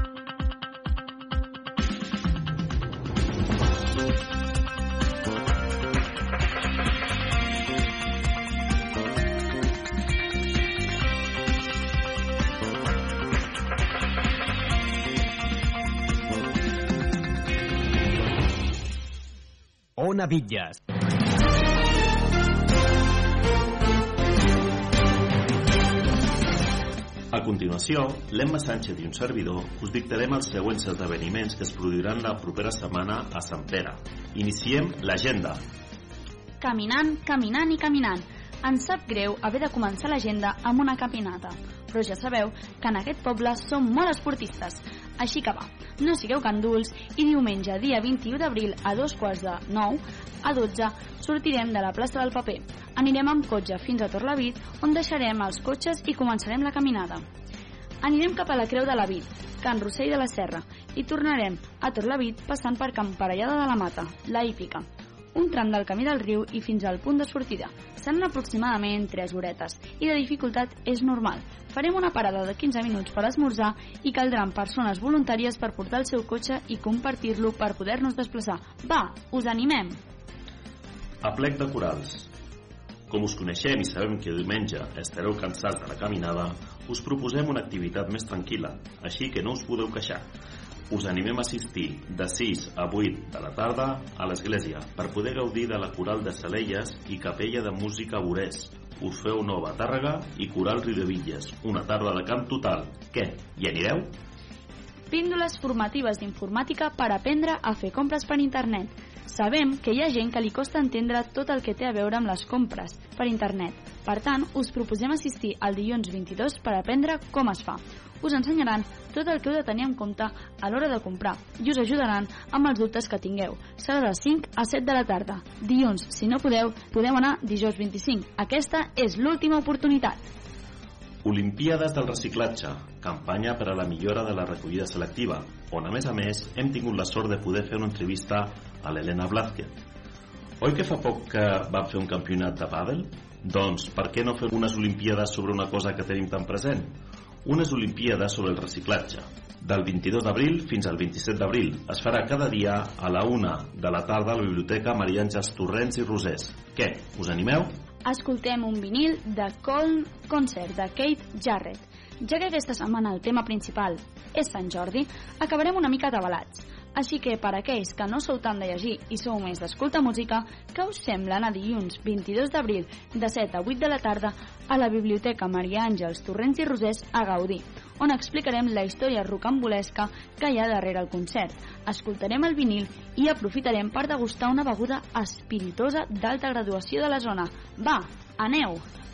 Speaker 7: Ona Bitlles.
Speaker 3: A continuació, l'Emma Sánchez i un servidor us dictarem els següents esdeveniments que es produiran la propera setmana a Sant Pere. Iniciem l'agenda.
Speaker 2: Caminant, caminant i caminant. Ens sap greu haver de començar l'agenda amb una caminata, però ja sabeu que en aquest poble som molt esportistes. Així que va, no sigueu ganduls i diumenge, dia 21 d'abril a 8:45 a 12 sortirem de la plaça del Paper. Anirem amb cotxe fins a Torlavit, on deixarem els cotxes i començarem la caminada. Anirem cap a la Creu de la Vit, Can Rossell de la Serra, i tornarem a Torlavit passant per Can Parellada de la Mata, la Hípica, un tram del camí del riu i fins al punt de sortida. Seran aproximadament 3 horetes i la dificultat és normal. Farem una parada de 15 minuts per esmorzar i caldran persones voluntàries per portar el seu cotxe i compartir-lo per poder-nos desplaçar. Va, us animem!
Speaker 3: Aplec de corals. Com us coneixem i sabem que diumenge estareu cansats de la caminada, us proposem una activitat més tranquil·la, així que no us podeu queixar. Us animem a assistir de 6 a 8 de la tarda a l'església per poder gaudir de la coral de Salelles i capella de música Borès, Orfeu Nova Tàrrega i coral Riudebitlles. Una tarda de camp total. Què, hi anireu?
Speaker 2: Píndoles formatives d'informàtica per aprendre a fer compres per internet. Sabem que hi ha gent que li costa entendre tot el que té a veure amb les compres per internet. Per tant, us proposem assistir el dilluns 22 per aprendre com es fa. Us ensenyaran tot el que heu de tenir en compte a l'hora de comprar i us ajudaran amb els dubtes que tingueu. Serà de 5 a 7 de la tarda. Dilluns, si no podeu anar dijous 25. Aquesta és l'última oportunitat.
Speaker 3: Olimpíades del reciclatge, campanya per a la millora de la recollida selectiva, on a més hem tingut la sort de poder fer una entrevista a l'Helena Blázquez. Oi que fa poc que vam fer un campionat de pàdel? Doncs per què no fer unes olimpíades sobre una cosa que tenim tan present? Unes olimpíades sobre el reciclatge. Del 22 d'abril fins al 27 d'abril. Es farà cada dia a la 1 de la tarda a la Biblioteca Maria Àngels Torrents i Rosés. Què, us animeu?
Speaker 2: escoltem un vinil de Calm Concert de Keith Jarrett. Ja que aquesta setmana el tema principal és Sant Jordi, acabarem una mica atabalats. Així que, per aquells que no sou tant de llegir i sou més d'escoltar música, què us sembla anar dilluns 22 d'abril de 7 a 8 de la tarda a la Biblioteca Maria Àngels Torrents i Rosés a Gaudí, on explicarem la història rocambolesca que hi ha darrere el concert. Escoltarem el vinil i aprofitarem per degustar una beguda espiritosa d'alta graduació de la zona. Va, aneu!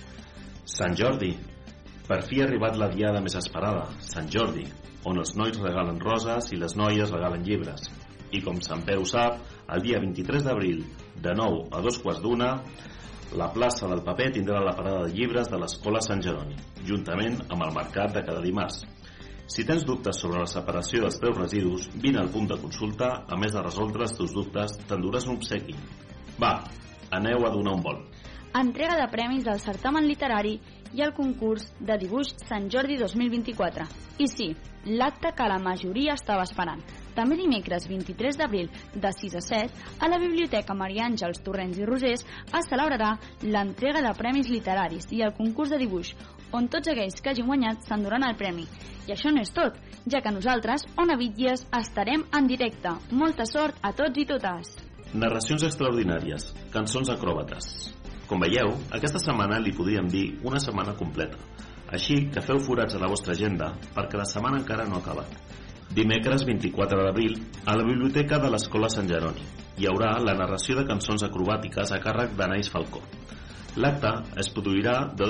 Speaker 3: Sant Jordi. Per fi ha arribat la diada més esperada, Sant Jordi, on els nois regalen roses i les noies regalen llibres. I com Sant Pere ho sap, el dia 23 d'abril, de 9 a 2:15, la plaça del Paper tindrà la parada de llibres de l'Escola Sant Jeroni, juntament amb el mercat de cada dimarts. Si tens dubtes sobre la separació dels teus residus, vine al punt de consulta, a més de resoldre els teus dubtes, t'enduràs un obsequi. Va, aneu a donar un volt.
Speaker 2: Entrega de premis del certamen literari i el concurs de dibuix Sant Jordi 2024. I sí, l'acte que la majoria estava esperant. També dimecres 23 d'abril de 6 a 7 a la Biblioteca Maria Àngels Torrents i Rosés es celebrarà l'entrega de premis literaris i el concurs de dibuix, on tots aquells que hagin guanyat s'enduran el premi. I això no és tot, ja que nosaltres, Ona Bitlles, estarem en directe. Molta sort a tots i totes!
Speaker 3: Narracions extraordinàries, cançons acròbates. Com veieu, aquesta setmana li podríem dir una setmana completa. Així que feu forats a la vostra agenda, perquè la setmana encara no ha acabat. Dimecres 24 d'abril, a la Biblioteca de l'Escola Sant Jeroni, hi haurà la narració de cançons acrobàtiques a càrrec d'Anaïs Falcó. L'acte es produirà de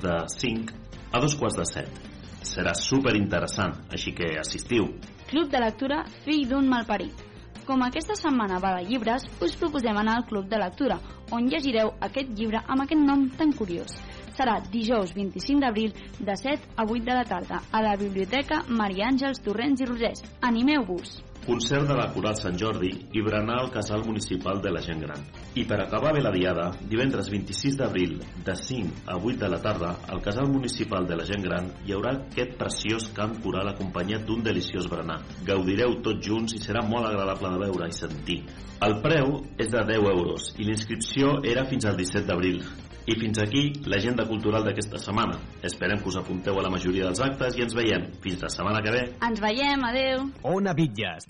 Speaker 3: 2:45 a 2:47. Serà superinteressant, així que assistiu.
Speaker 2: Club de lectura Fill d'un malparit. Com aquesta setmana va de llibres, us proposem anar al Club de Lectura, on llegireu aquest llibre amb aquest nom tan curiós. Serà dijous 25 d'abril de 7 a 8 de la tarda a la Biblioteca Maria Àngels Torrents i Rosés. Animeu-vos!
Speaker 3: Concert de la Coral Sant Jordi i berenar al Casal Municipal de la Gent Gran. I per acabar bé la diada, divendres 26 d'abril de 5 a 8 de la tarda al Casal Municipal de la Gent Gran hi haurà aquest preciós cant coral acompanyat d'un deliciós berenar. Gaudireu tots junts i serà molt agradable de veure i sentir. El preu és de 10 euros i l'inscripció era fins al 17 d'abril. I fins aquí l'agenda cultural d'aquesta setmana. Esperem que us apunteu a la majoria dels actes i ens veiem. Fins la setmana que ve.
Speaker 2: Ens veiem, adeu.
Speaker 7: Ona Bitlles.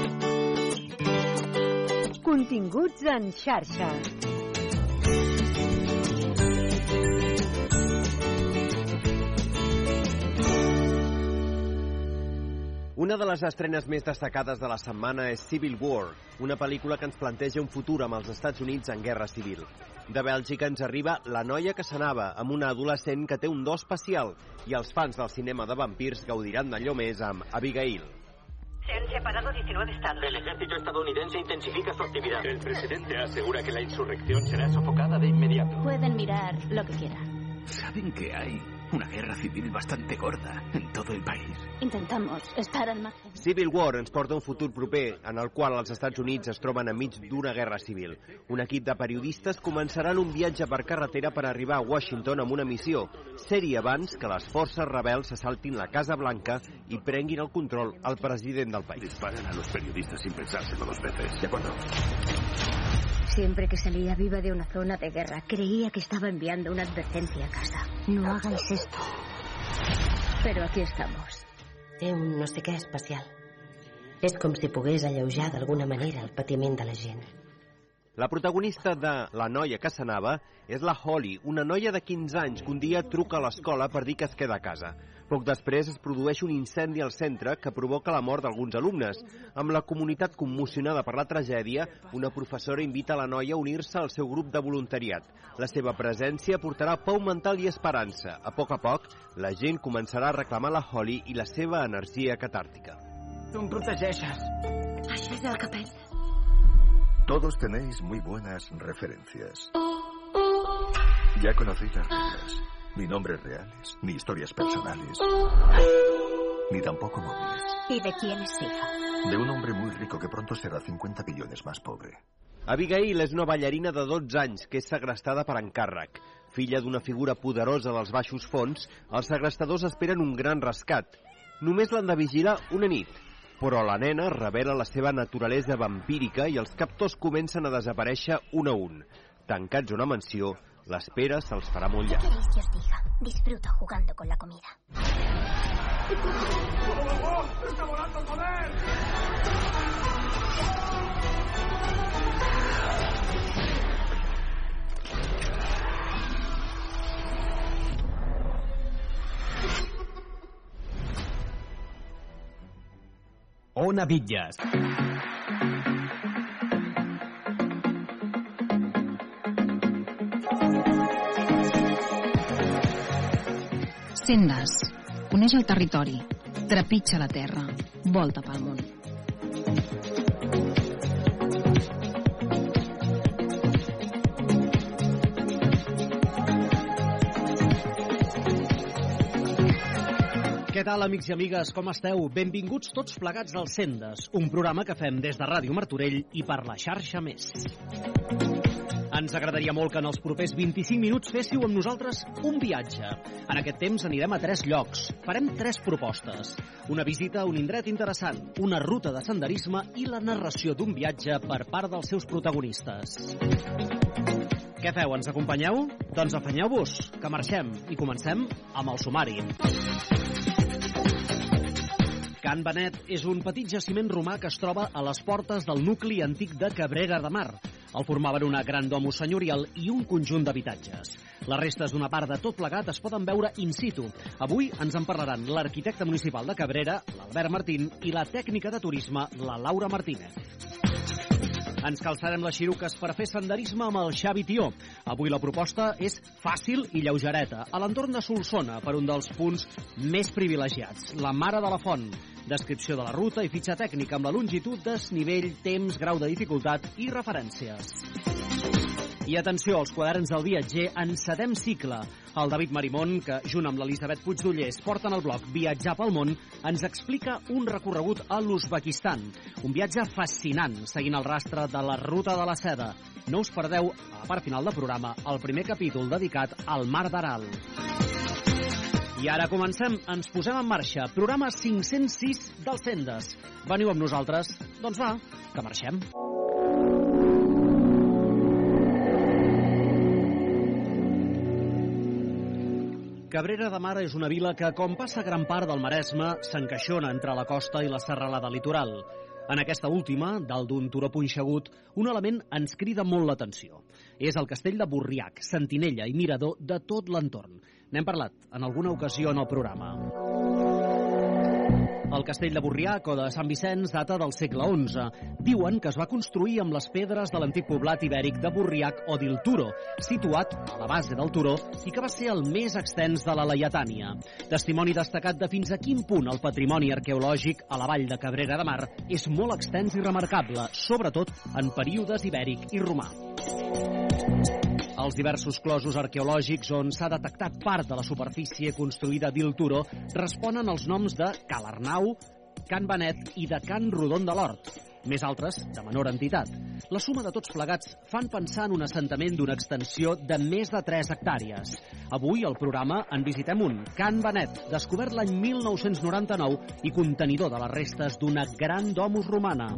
Speaker 5: Continguts en xarxa.
Speaker 8: Una de les estrenes més destacades de la setmana és Civil War, una pel·lícula que ens planteja un futur amb els Estats Units en guerra civil. De Bèlgica ens arriba La noia que s'anava, amb una adolescent que té un do especial, i els fans del cinema de vampirs gaudiran d'allò més amb Abigail.
Speaker 9: Se han separado 19 estados.
Speaker 10: El ejército estadounidense intensifica su actividad. El presidente asegura que la insurrección será sofocada de inmediato.
Speaker 2: Pueden mirar lo que quieran.
Speaker 7: ¿Saben que hay una guerra civil bastante gorda en todo el país?
Speaker 2: Intentamos estar al margen.
Speaker 8: Civil War ens porta un futur proper en el qual els Estats Units es troben enmig d'una guerra civil. Un equip de periodistes començaran un viatge per carretera per arribar a Washington amb una missió, ser-hi abans que les forces rebels assaltin la Casa Blanca i prenguin el control al president del país.
Speaker 7: Disparan a los periodistas sin pensárselo dos veces. ¿De acuerdo?
Speaker 9: Siempre que salía viva de una zona de guerra, creía que estaba enviando una advertencia a casa. No hagáis esto. Però aquí estamos. Té un no sé què especial. És com si pogués alleujar d'alguna manera el patiment de la gent.
Speaker 8: La protagonista de La noia que s'anava és la Holly, una noia de 15 anys que un dia truca a l'escola per dir que es queda a casa. Poc després es produeix un incendi al centre que provoca la mort d'alguns alumnes. Amb la comunitat commocionada per la tragèdia, una professora invita a la noia a unir-se al seu grup de voluntariat. La seva presència portarà pau mental i esperança. A poc, la gent començarà a reclamar la Holly i la seva energia catàrtica.
Speaker 10: Tu em protegeixes.
Speaker 9: Això és el que pensa.
Speaker 11: Todos tenéis muy buenas referencias. Ya conocí las reglas. Ni nombres reales, ni historias personales, ni tampoco móviles.
Speaker 9: ¿Y de quién es hija?
Speaker 11: De un hombre muy rico que pronto será 50 billones más pobre.
Speaker 8: Abigail és una ballarina de 12 anys que és segrestada per encàrrec. Filla d'una figura poderosa dels baixos fons, els segrestadors esperen un gran rescat. Només l'han de vigilar una nit. Però la nena revela la seva naturalesa vampírica i els captors comencen a desaparèixer un a un. Tancats a una mansió, L'espera se'ls farà molt llarg.
Speaker 9: ¿Qué queréis que os diga? Disfruto jugando con la comida.
Speaker 12: ¡Está volando poder!
Speaker 13: Ona Bitlles.
Speaker 14: Sendes. Coneix el territori. Trepitja la terra. Volta pel món.
Speaker 15: Què tal, amics i amigues, com esteu? Benvinguts tots plegats al Sendes, un programa que fem des de Ràdio Martorell i per la xarxa Més. Ens agradaria molt que en els propers 25 minuts féssiu amb nosaltres un viatge. En aquest temps anirem a 3 llocs. Farem 3 propostes. Una visita a un indret interessant, una ruta de senderisme i la narració d'un viatge per part dels seus protagonistes. Què feu, ens acompanyeu? Doncs afanyeu-vos, que marxem i comencem amb el sumari. Can Benet és un petit jaciment romà que es troba a les portes del nucli antic de Cabrera de Mar. El formaven una gran domus senyorial i un conjunt d'habitatges. Les restes d'una part de tot plegat es poden veure in situ. Avui ens en parlaran l'arquitecte municipal de Cabrera, l'Albert Martín, i la tècnica de turisme, la Laura Martínez. Ens calçarem les xiruques per fer senderisme amb el Xavi Tió. Avui la proposta és fàcil i lleugereta, a l'entorn de Solsona, per un dels punts més privilegiats, la Mare de la Font. Descripció de la ruta i fitxa tècnica amb la longitud, desnivell, temps, grau de dificultat i referències. I atenció, als quaderns del viatger encedem cicle. El David Marimón, que junt amb l'Elisabet Puigdollers porten el blog Viatjar pel món, ens explica un recorregut a l'Uzbekistan. Un viatge fascinant, seguint el rastre de la ruta de la seda. No us perdeu, a la part final del programa, el primer capítol dedicat al Mar d'Aral. I ara comencem, ens posem en marxa. Programa 506 del Sendes. Veniu amb nosaltres? Doncs va, que marxem. Cabrera de Mar és una vila que, com passa gran part del Maresme, s'encaixona entre la costa i la serralada litoral. En aquesta última, dalt d'un turó punxegut, un element ens crida molt l'atenció. És el castell de Borriac, sentinella i mirador de tot l'entorn. N'hem parlat en alguna ocasió en el programa. El castell de Borriac o de Sant Vicenç data del segle XI. Diuen que es va construir amb les pedres de l'antic poblat ibèric de Borriac o d'Il Turo, situat a la base del turó i que va ser el més extens de la Laietània. Testimoni destacat de fins a quin punt el patrimoni arqueològic a la vall de Cabrera de Mar és molt extens i remarcable, sobretot en períodes ibèric i romà. Els diversos closos arqueològics on s'ha detectat part de la superfície construïda d'Il Turo responen als noms de Cal Arnau, Can Benet i de Can Rodon de l'Hort, més altres de menor entitat. La suma de tots plegats fan pensar en un assentament d'una extensió de més de 3 hectàrees. Avui, al programa, en visitem un, Can Benet, descobert l'any 1999 i contenidor de les restes d'una gran domus romana.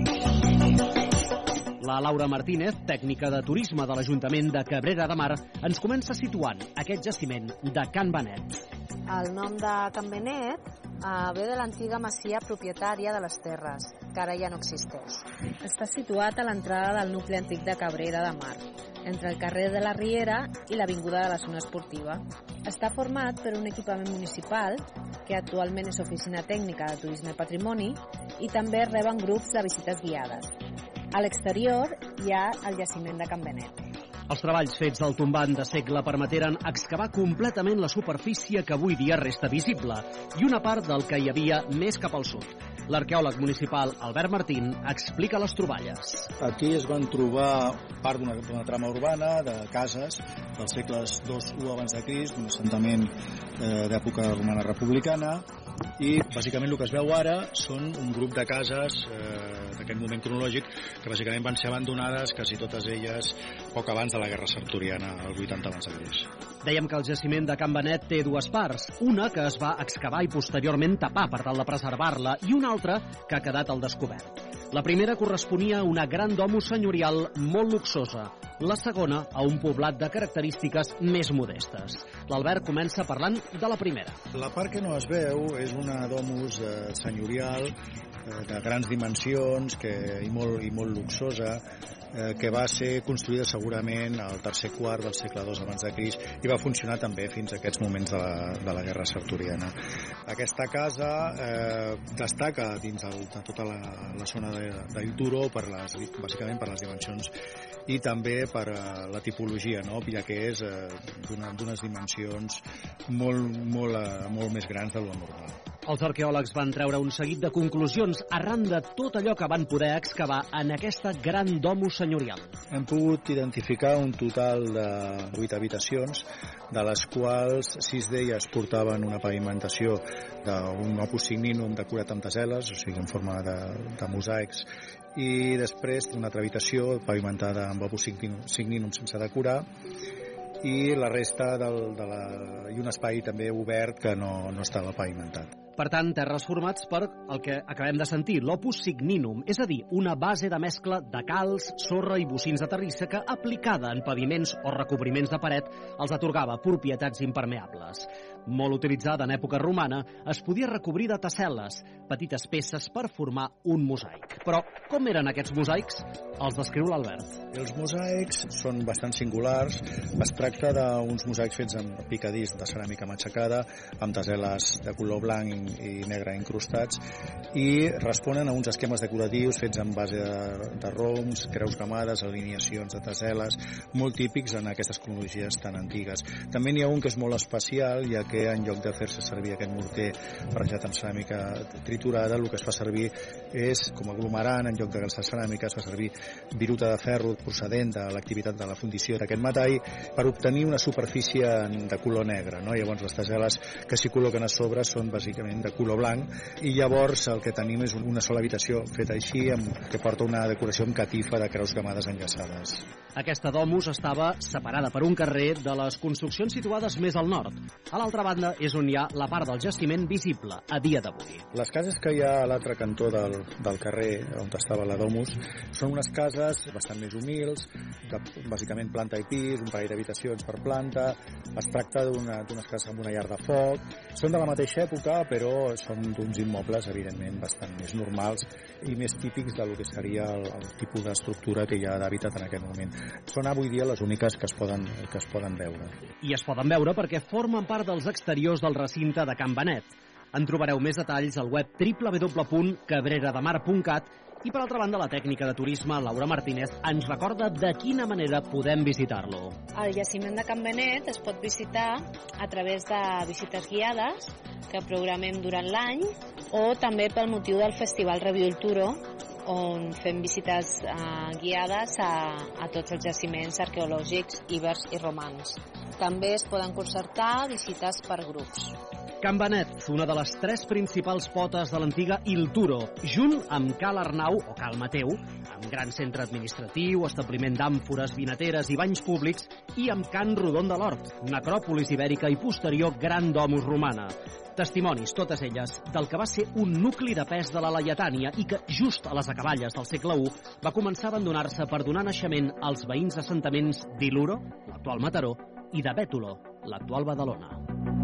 Speaker 15: La Laura Martínez, tècnica de turisme de l'Ajuntament de Cabrera de Mar, ens comença situant aquest jaciment de Can Benet.
Speaker 16: El nom de Can Benet ve de l'antiga masia propietària de les terres, que ara ja no existeix. Està situat a l'entrada del nucli antic de Cabrera de Mar, entre el carrer de la Riera i l'avinguda de la zona esportiva. Està format per un equipament municipal, que actualment és oficina tècnica de turisme i patrimoni, i també reben grups de visites guiades. A l'exterior hi ha el jaciment de Can Benet.
Speaker 15: Els treballs fets al tombant de segle permeteren excavar completament la superfície que avui dia resta visible i una part del que hi havia més cap al sud. L'arqueòleg municipal Albert Martín explica les troballes.
Speaker 17: Aquí es van trobar part d'una trama urbana de cases dels segles II abans de Crist, d'un assentament d'època romana republicana, i bàsicament el que es veu ara són un grup de cases d'aquest moment cronològic que bàsicament van ser abandonades, quasi totes elles poc abans de la guerra sartoriana, el 80 abans de Crist.
Speaker 15: Dèiem que el jaciment de Can Benet té 2 parts, una que es va excavar i posteriorment tapar per tal de preservar-la i una altra que ha quedat al descobert. La primera corresponia a una gran domus senyorial molt luxosa, la segona a un poblat de característiques més modestes. L'Albert comença parlant de la primera.
Speaker 17: La part que no es veu és una domus senyorial de grans dimensions i molt luxosa, que va ser construïda segurament al tercer quart del segle II abans de Crist i va funcionar també fins a aquests moments de la guerra sertoriana. Aquesta casa destaca dins de tota la zona d'Il Turo bàsicament per les dimensions i també per la tipologia, no? Ja que és d'unes dimensions molt més grans de lo normal.
Speaker 15: Els arqueòlegs van treure un seguit de conclusions arran de tot allò que van poder excavar en aquesta gran domus senyorial.
Speaker 17: Hem pogut identificar un total de 8 habitacions, de les quals 6 d'elles portaven una pavimentació d'un opus signinum decorat amb teseles, o sigui en forma de mosaics, i després una altra habitació pavimentada amb opus signinum sense decorar, i la resta i un espai també obert que no estava pavimentat.
Speaker 15: Per tant, terres formats per el que acabem de sentir, l'opus signinum, és a dir, una base de mescla de calç, sorra i bocins de terrissa que, aplicada en paviments o recobriments de paret, els atorgava propietats impermeables. Molt utilitzada en època romana, es podia recobrir de tessel·les, petites peces per formar un mosaic. Però com eren aquests mosaics? Els descriu l'Albert.
Speaker 17: Els mosaics són bastant singulars. Es tracta d'uns mosaics fets amb picadís de ceràmica matxacada, amb tessel·les de color blanc i negre incrustats, i responen a uns esquemes decoratius fets en base de roms, creus gamades, alineacions de tessel·les, molt típics en aquestes cronologies tan antigues. També n'hi ha un que és molt especial, ja que en lloc de fer-se servir aquest morter barrejat amb ceràmica triturada, el que es fa servir és, com a aglomerant, en lloc de calçar ceràmica, es fa servir viruta de ferro procedent de l'activitat de la fundició d'aquest metall per obtenir una superfície de color negre, no? Llavors les tessel·les que s'hi col·loquen a sobre són bàsicament de color blanc i llavors el que tenim és una sola habitació feta així, que porta una decoració amb catifa de creus gamades enllaçades.
Speaker 15: Aquesta domus estava separada per un carrer de les construccions situades més al nord. A l'altra banda és on hi ha la part del jaciment visible a dia d'avui.
Speaker 17: Les cases que hi ha a l'altre cantó del carrer on estava la domus són unes cases bastant més humils, bàsicament planta i pis, un parell d'habitacions per planta. Es tracta d'unes cases amb una llar de foc. Són de la mateixa època, però són d'uns immobles, evidentment, bastant més normals i més típics del que seria el tipus d'estructura que hi ha d'hàbitat en aquest moment. Són avui dia les úniques que es poden veure.
Speaker 15: I es poden veure perquè formen part dels exteriors del recinte de Can Benet. En trobareu més detalls al web www.cabrerademar.cat i, per altra banda, la tècnica de turisme, Laura Martínez, ens recorda de quina manera podem visitar-lo.
Speaker 16: El jaciment de Can Benet es pot visitar a través de visites guiades que programem durant l'any o també pel motiu del Festival Review Il Turo, on fem visites guiades a tots els jaciments arqueològics ibers i romans. També es poden concertar visites per grups.
Speaker 15: Can Benet, una de les 3 principals potes de l'antiga Il Turo, junt amb Cal Arnau o Cal Mateu, amb gran centre administratiu, establiment d'àmfores, vinateres i banys públics, i amb Can Rodon de l'Hort, necròpolis ibèrica i posterior gran domus romana. Testimonis, totes elles, del que va ser un nucli de pes de la Laietània i que, just a les acaballes del segle I, va començar a abandonar-se per donar naixement als veïns assentaments d'Iluro, l'actual Mataró, i de Bètolo, l'actual Badalona.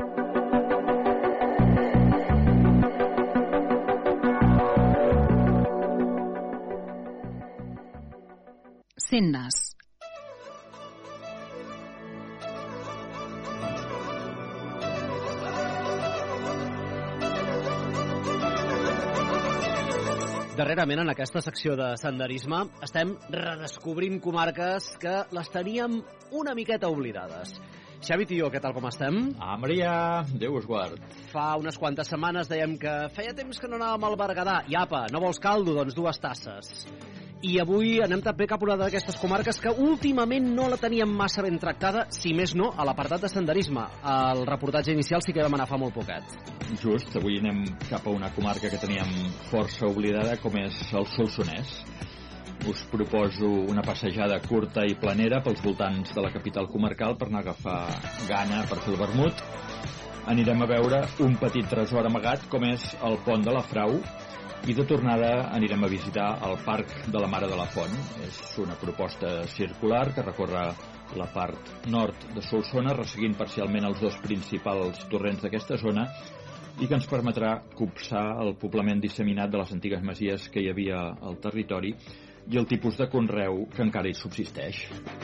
Speaker 14: Sendes.
Speaker 15: Darrerament, en aquesta secció de senderisme, estem redescobrint comarques que les teníem una miqueta oblidades. Xavi, tio, què tal com estem?
Speaker 18: Maria, Déu us guard.
Speaker 15: Fa unes quantes setmanes dèiem que feia temps que no anàvem al Berguedà. I apa, no vols caldo? Doncs 2 tasses. I avui anem també cap a una d'aquestes comarques que últimament no la teníem massa ben tractada, si més no, a l'apartat de senderisme. El reportatge inicial sí que vam anar fa molt poquet.
Speaker 18: Just, avui anem cap a una comarca que teníem força oblidada, com és el Solsonès. Us proposo una passejada curta i planera pels voltants de la capital comarcal per anar a agafar gana per fer el vermut. Anirem a veure un petit tresor amagat com és el Pont de la Frau, I de tornada anirem a visitar el Parc de la Mare de la Font. És una proposta circular que recorre la part nord de Solsona, resseguint parcialment els dos principals torrents d'aquesta zona i que ens permetrà copsar el poblament disseminat de les antigues masies que hi havia al territori i el tipus de conreu que encara hi subsisteix.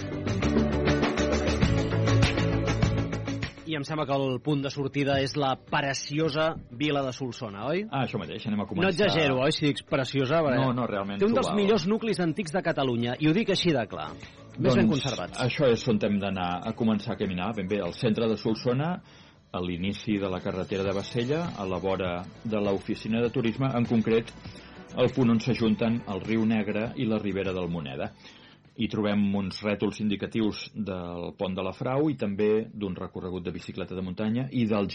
Speaker 15: I em sembla que el punt de sortida és la preciosa vila de Solsona, oi?
Speaker 18: Això mateix, anem a començar...
Speaker 15: No exagero, oi, si dic preciosa?
Speaker 18: No, realment.
Speaker 15: Té un dels millors nuclis antics de Catalunya, i ho dic així de clar. Més ben conservats.
Speaker 18: Això és on hem d'anar a començar a caminar. Ben bé, al centre de Solsona, a l'inici de la carretera de Bassella, a la vora de l'oficina de turisme, en concret, el punt on s'ajunten el riu Negre i la ribera del Moneda. Hi trobem uns rètols indicatius del pont de la Frau i també d'un recorregut de bicicleta de muntanya i del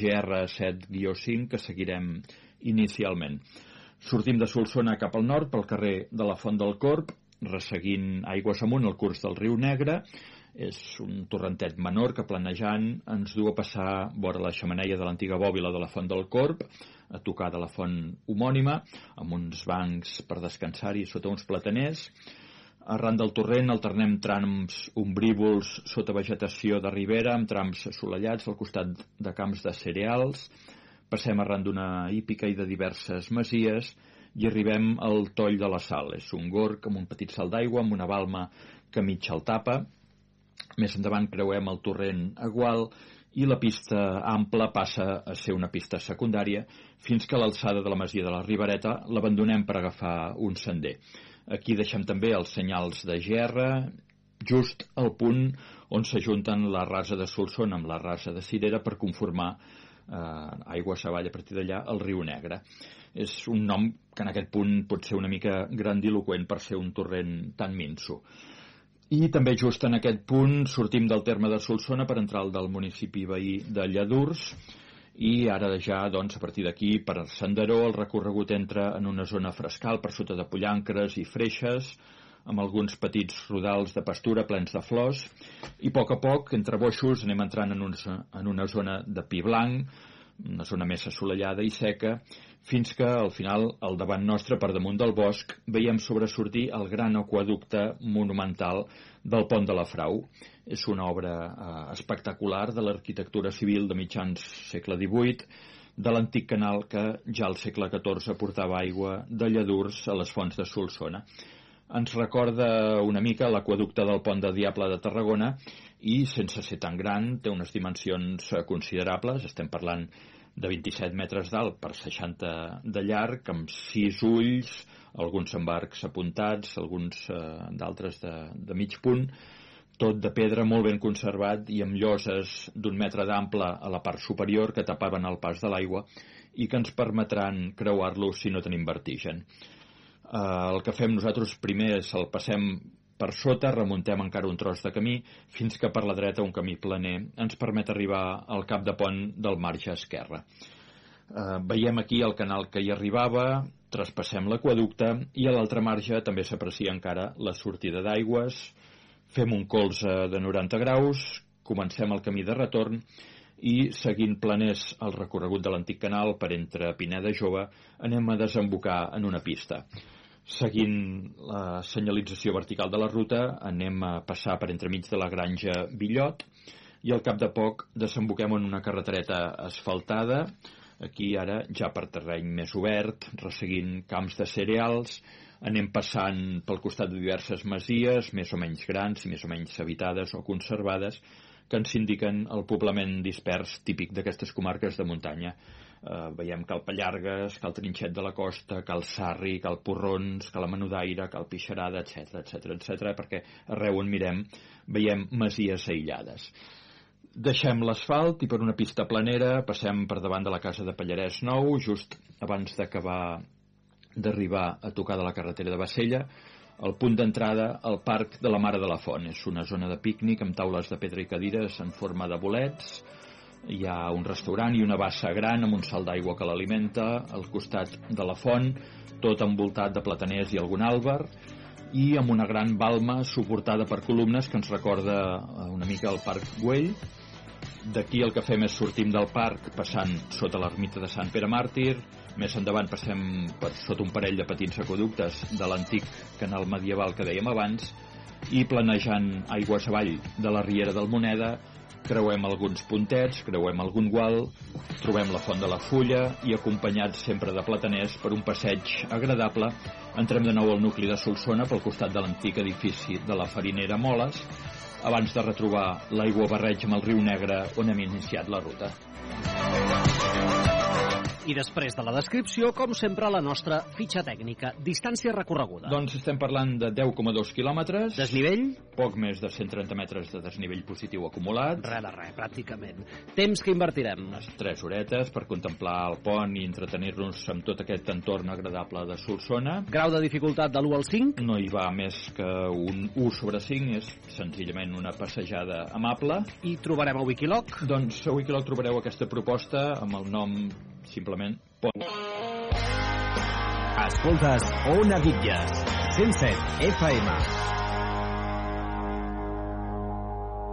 Speaker 18: GR7-5 que seguirem inicialment. Sortim de Solsona cap al nord pel carrer de la Font del Corb, resseguint aigües amunt el curs del riu Negre. És un torrentet menor que planejant ens du a passar vora la xemeneia de l'antiga bòbila de la Font del Corb, a tocar de la font homònima, amb uns bancs per descansar-hi sota uns plataners. Arran del torrent alternem trams ombrívols sota vegetació de ribera amb trams assolellats al costat de camps de cereals. Passem arran d'una hípica i de diverses masies i arribem al Toll de la Sal. És un gorg amb un petit salt d'aigua amb una balma que mig el tapa. Més endavant creuem el torrent Agual i la pista ampla passa a ser una pista secundària fins que a l'alçada de la masia de la Ribereta l'abandonem per agafar un sender. Aquí deixem també els senyals de GR, just al punt on s'ajunten la rasa de Solsona amb la rasa de Cirera per conformar aigües avall a partir d'allà el riu Negre. És un nom que en aquest punt pot ser una mica grandiloqüent per ser un torrent tan minso. I també just en aquest punt sortim del terme de Solsona per entrar al del municipi veí de Lladurs. I ara ja, doncs, a partir d'aquí, per Senderó, el recorregut entra en una zona frescal per sota de pollancres i freixes, amb alguns petits rodals de pastura plens de flors, i a poc, entre boixos, anem entrant en una zona de pi blanc, una zona més assolellada i seca, fins que, al final, al davant nostre, per damunt del bosc, veiem sobresortir el gran aqueducte monumental del Pont de la Frau. És una obra espectacular de l'arquitectura civil de mitjans segle XVIII, de l'antic canal que ja al segle XIV portava aigua de Lladurs a les fonts de Solsona. Ens recorda una mica l'aqueducte del Pont de Diable de Tarragona i, sense ser tan gran, té unes dimensions considerables. Estem parlant de 27 metres d'alt per 60 de llarg, amb 6 ulls, alguns amb arcs apuntats, alguns d'altres de mig punt, tot de pedra molt ben conservat i amb lloses d'1 metre d'ample a la part superior que tapaven el pas de l'aigua i que ens permetran creuar-lo si no tenim vertigen. El que fem nosaltres primer és el passem per sota, remuntem encara un tros de camí fins que per la dreta un camí planer ens permet arribar al cap de pont del marge esquerre. Veiem aquí el canal que hi arribava, traspassem l'aqueducte i a l'altre marge també s'aprecia encara la sortida d'aigües. Fem un colze de 90 graus, comencem el camí de retorn i, seguint planers el recorregut de l'antic canal per entre Pineda Jove, anem a desembocar en una pista. Seguint la senyalització vertical de la ruta, anem a passar per entremig de la granja Villot i al cap de poc desemboquem en una carretereta asfaltada, aquí ara ja per terreny més obert, resseguint camps de cereals. Anem passant pel costat de diverses masies, més o menys grans i més o menys habitades o conservades, que ens indiquen el poblament dispers típic d'aquestes comarques de muntanya. Veiem Cal Pallargues, Cal Trinxet de la Costa, Cal Sarri, Cal Porrons, Cal Amenudaire, Cal Pixarada, etc, perquè arreu on mirem veiem masies aïllades. Deixem l'asfalt i per una pista planera passem per davant de la casa de Pallarès Nou, just abans d'arribar a tocar de la carretera de Bassella, el punt d'entrada al Parc de la Mare de la Font. És una zona de pícnic amb taules de pedra i cadires en forma de bolets. Hi ha un restaurant i una bassa gran amb un salt d'aigua que l'alimenta al costat de la font, tot envoltat de plataners i algun àlber, i amb una gran balma suportada per columnes que ens recorda una mica el Parc Güell. D'aquí el que fem és sortim del parc passant sota l'ermita de Sant Pere Màrtir, Més endavant passem per sota un parell de petits aqüeductes de l'antic canal medieval que dèiem abans, i planejant aigües avall de la riera del Moneda creuem alguns puntets, creuem algun gual, trobem la Font de la Fulla i, acompanyats sempre de plataners per un passeig agradable, entrem de nou al nucli de Solsona pel costat de l'antic edifici de la farinera Moles, abans de retrobar l'aiguabarreig amb el riu Negre on hem iniciat la ruta.
Speaker 15: I després de la descripció, com sempre, la nostra fitxa tècnica. Distància recorreguda.
Speaker 18: Doncs estem parlant de 10,2 quilòmetres.
Speaker 15: Desnivell?
Speaker 18: Poc més de 130 metres de desnivell positiu acumulat.
Speaker 15: Res de res, pràcticament. Temps que invertirem?
Speaker 18: Unes 3 horetes per contemplar el pont i entretenir-nos amb tot aquest entorn agradable de Solsona.
Speaker 15: Grau de dificultat de l'1 al 5?
Speaker 18: No hi va més que un 1/5, és senzillament una passejada amable.
Speaker 15: I trobarem a Wikiloc?
Speaker 18: Doncs a Wikiloc trobareu aquesta proposta amb el nom simplement Pont.
Speaker 13: Escoltes Ona Bitlles, 107 FM.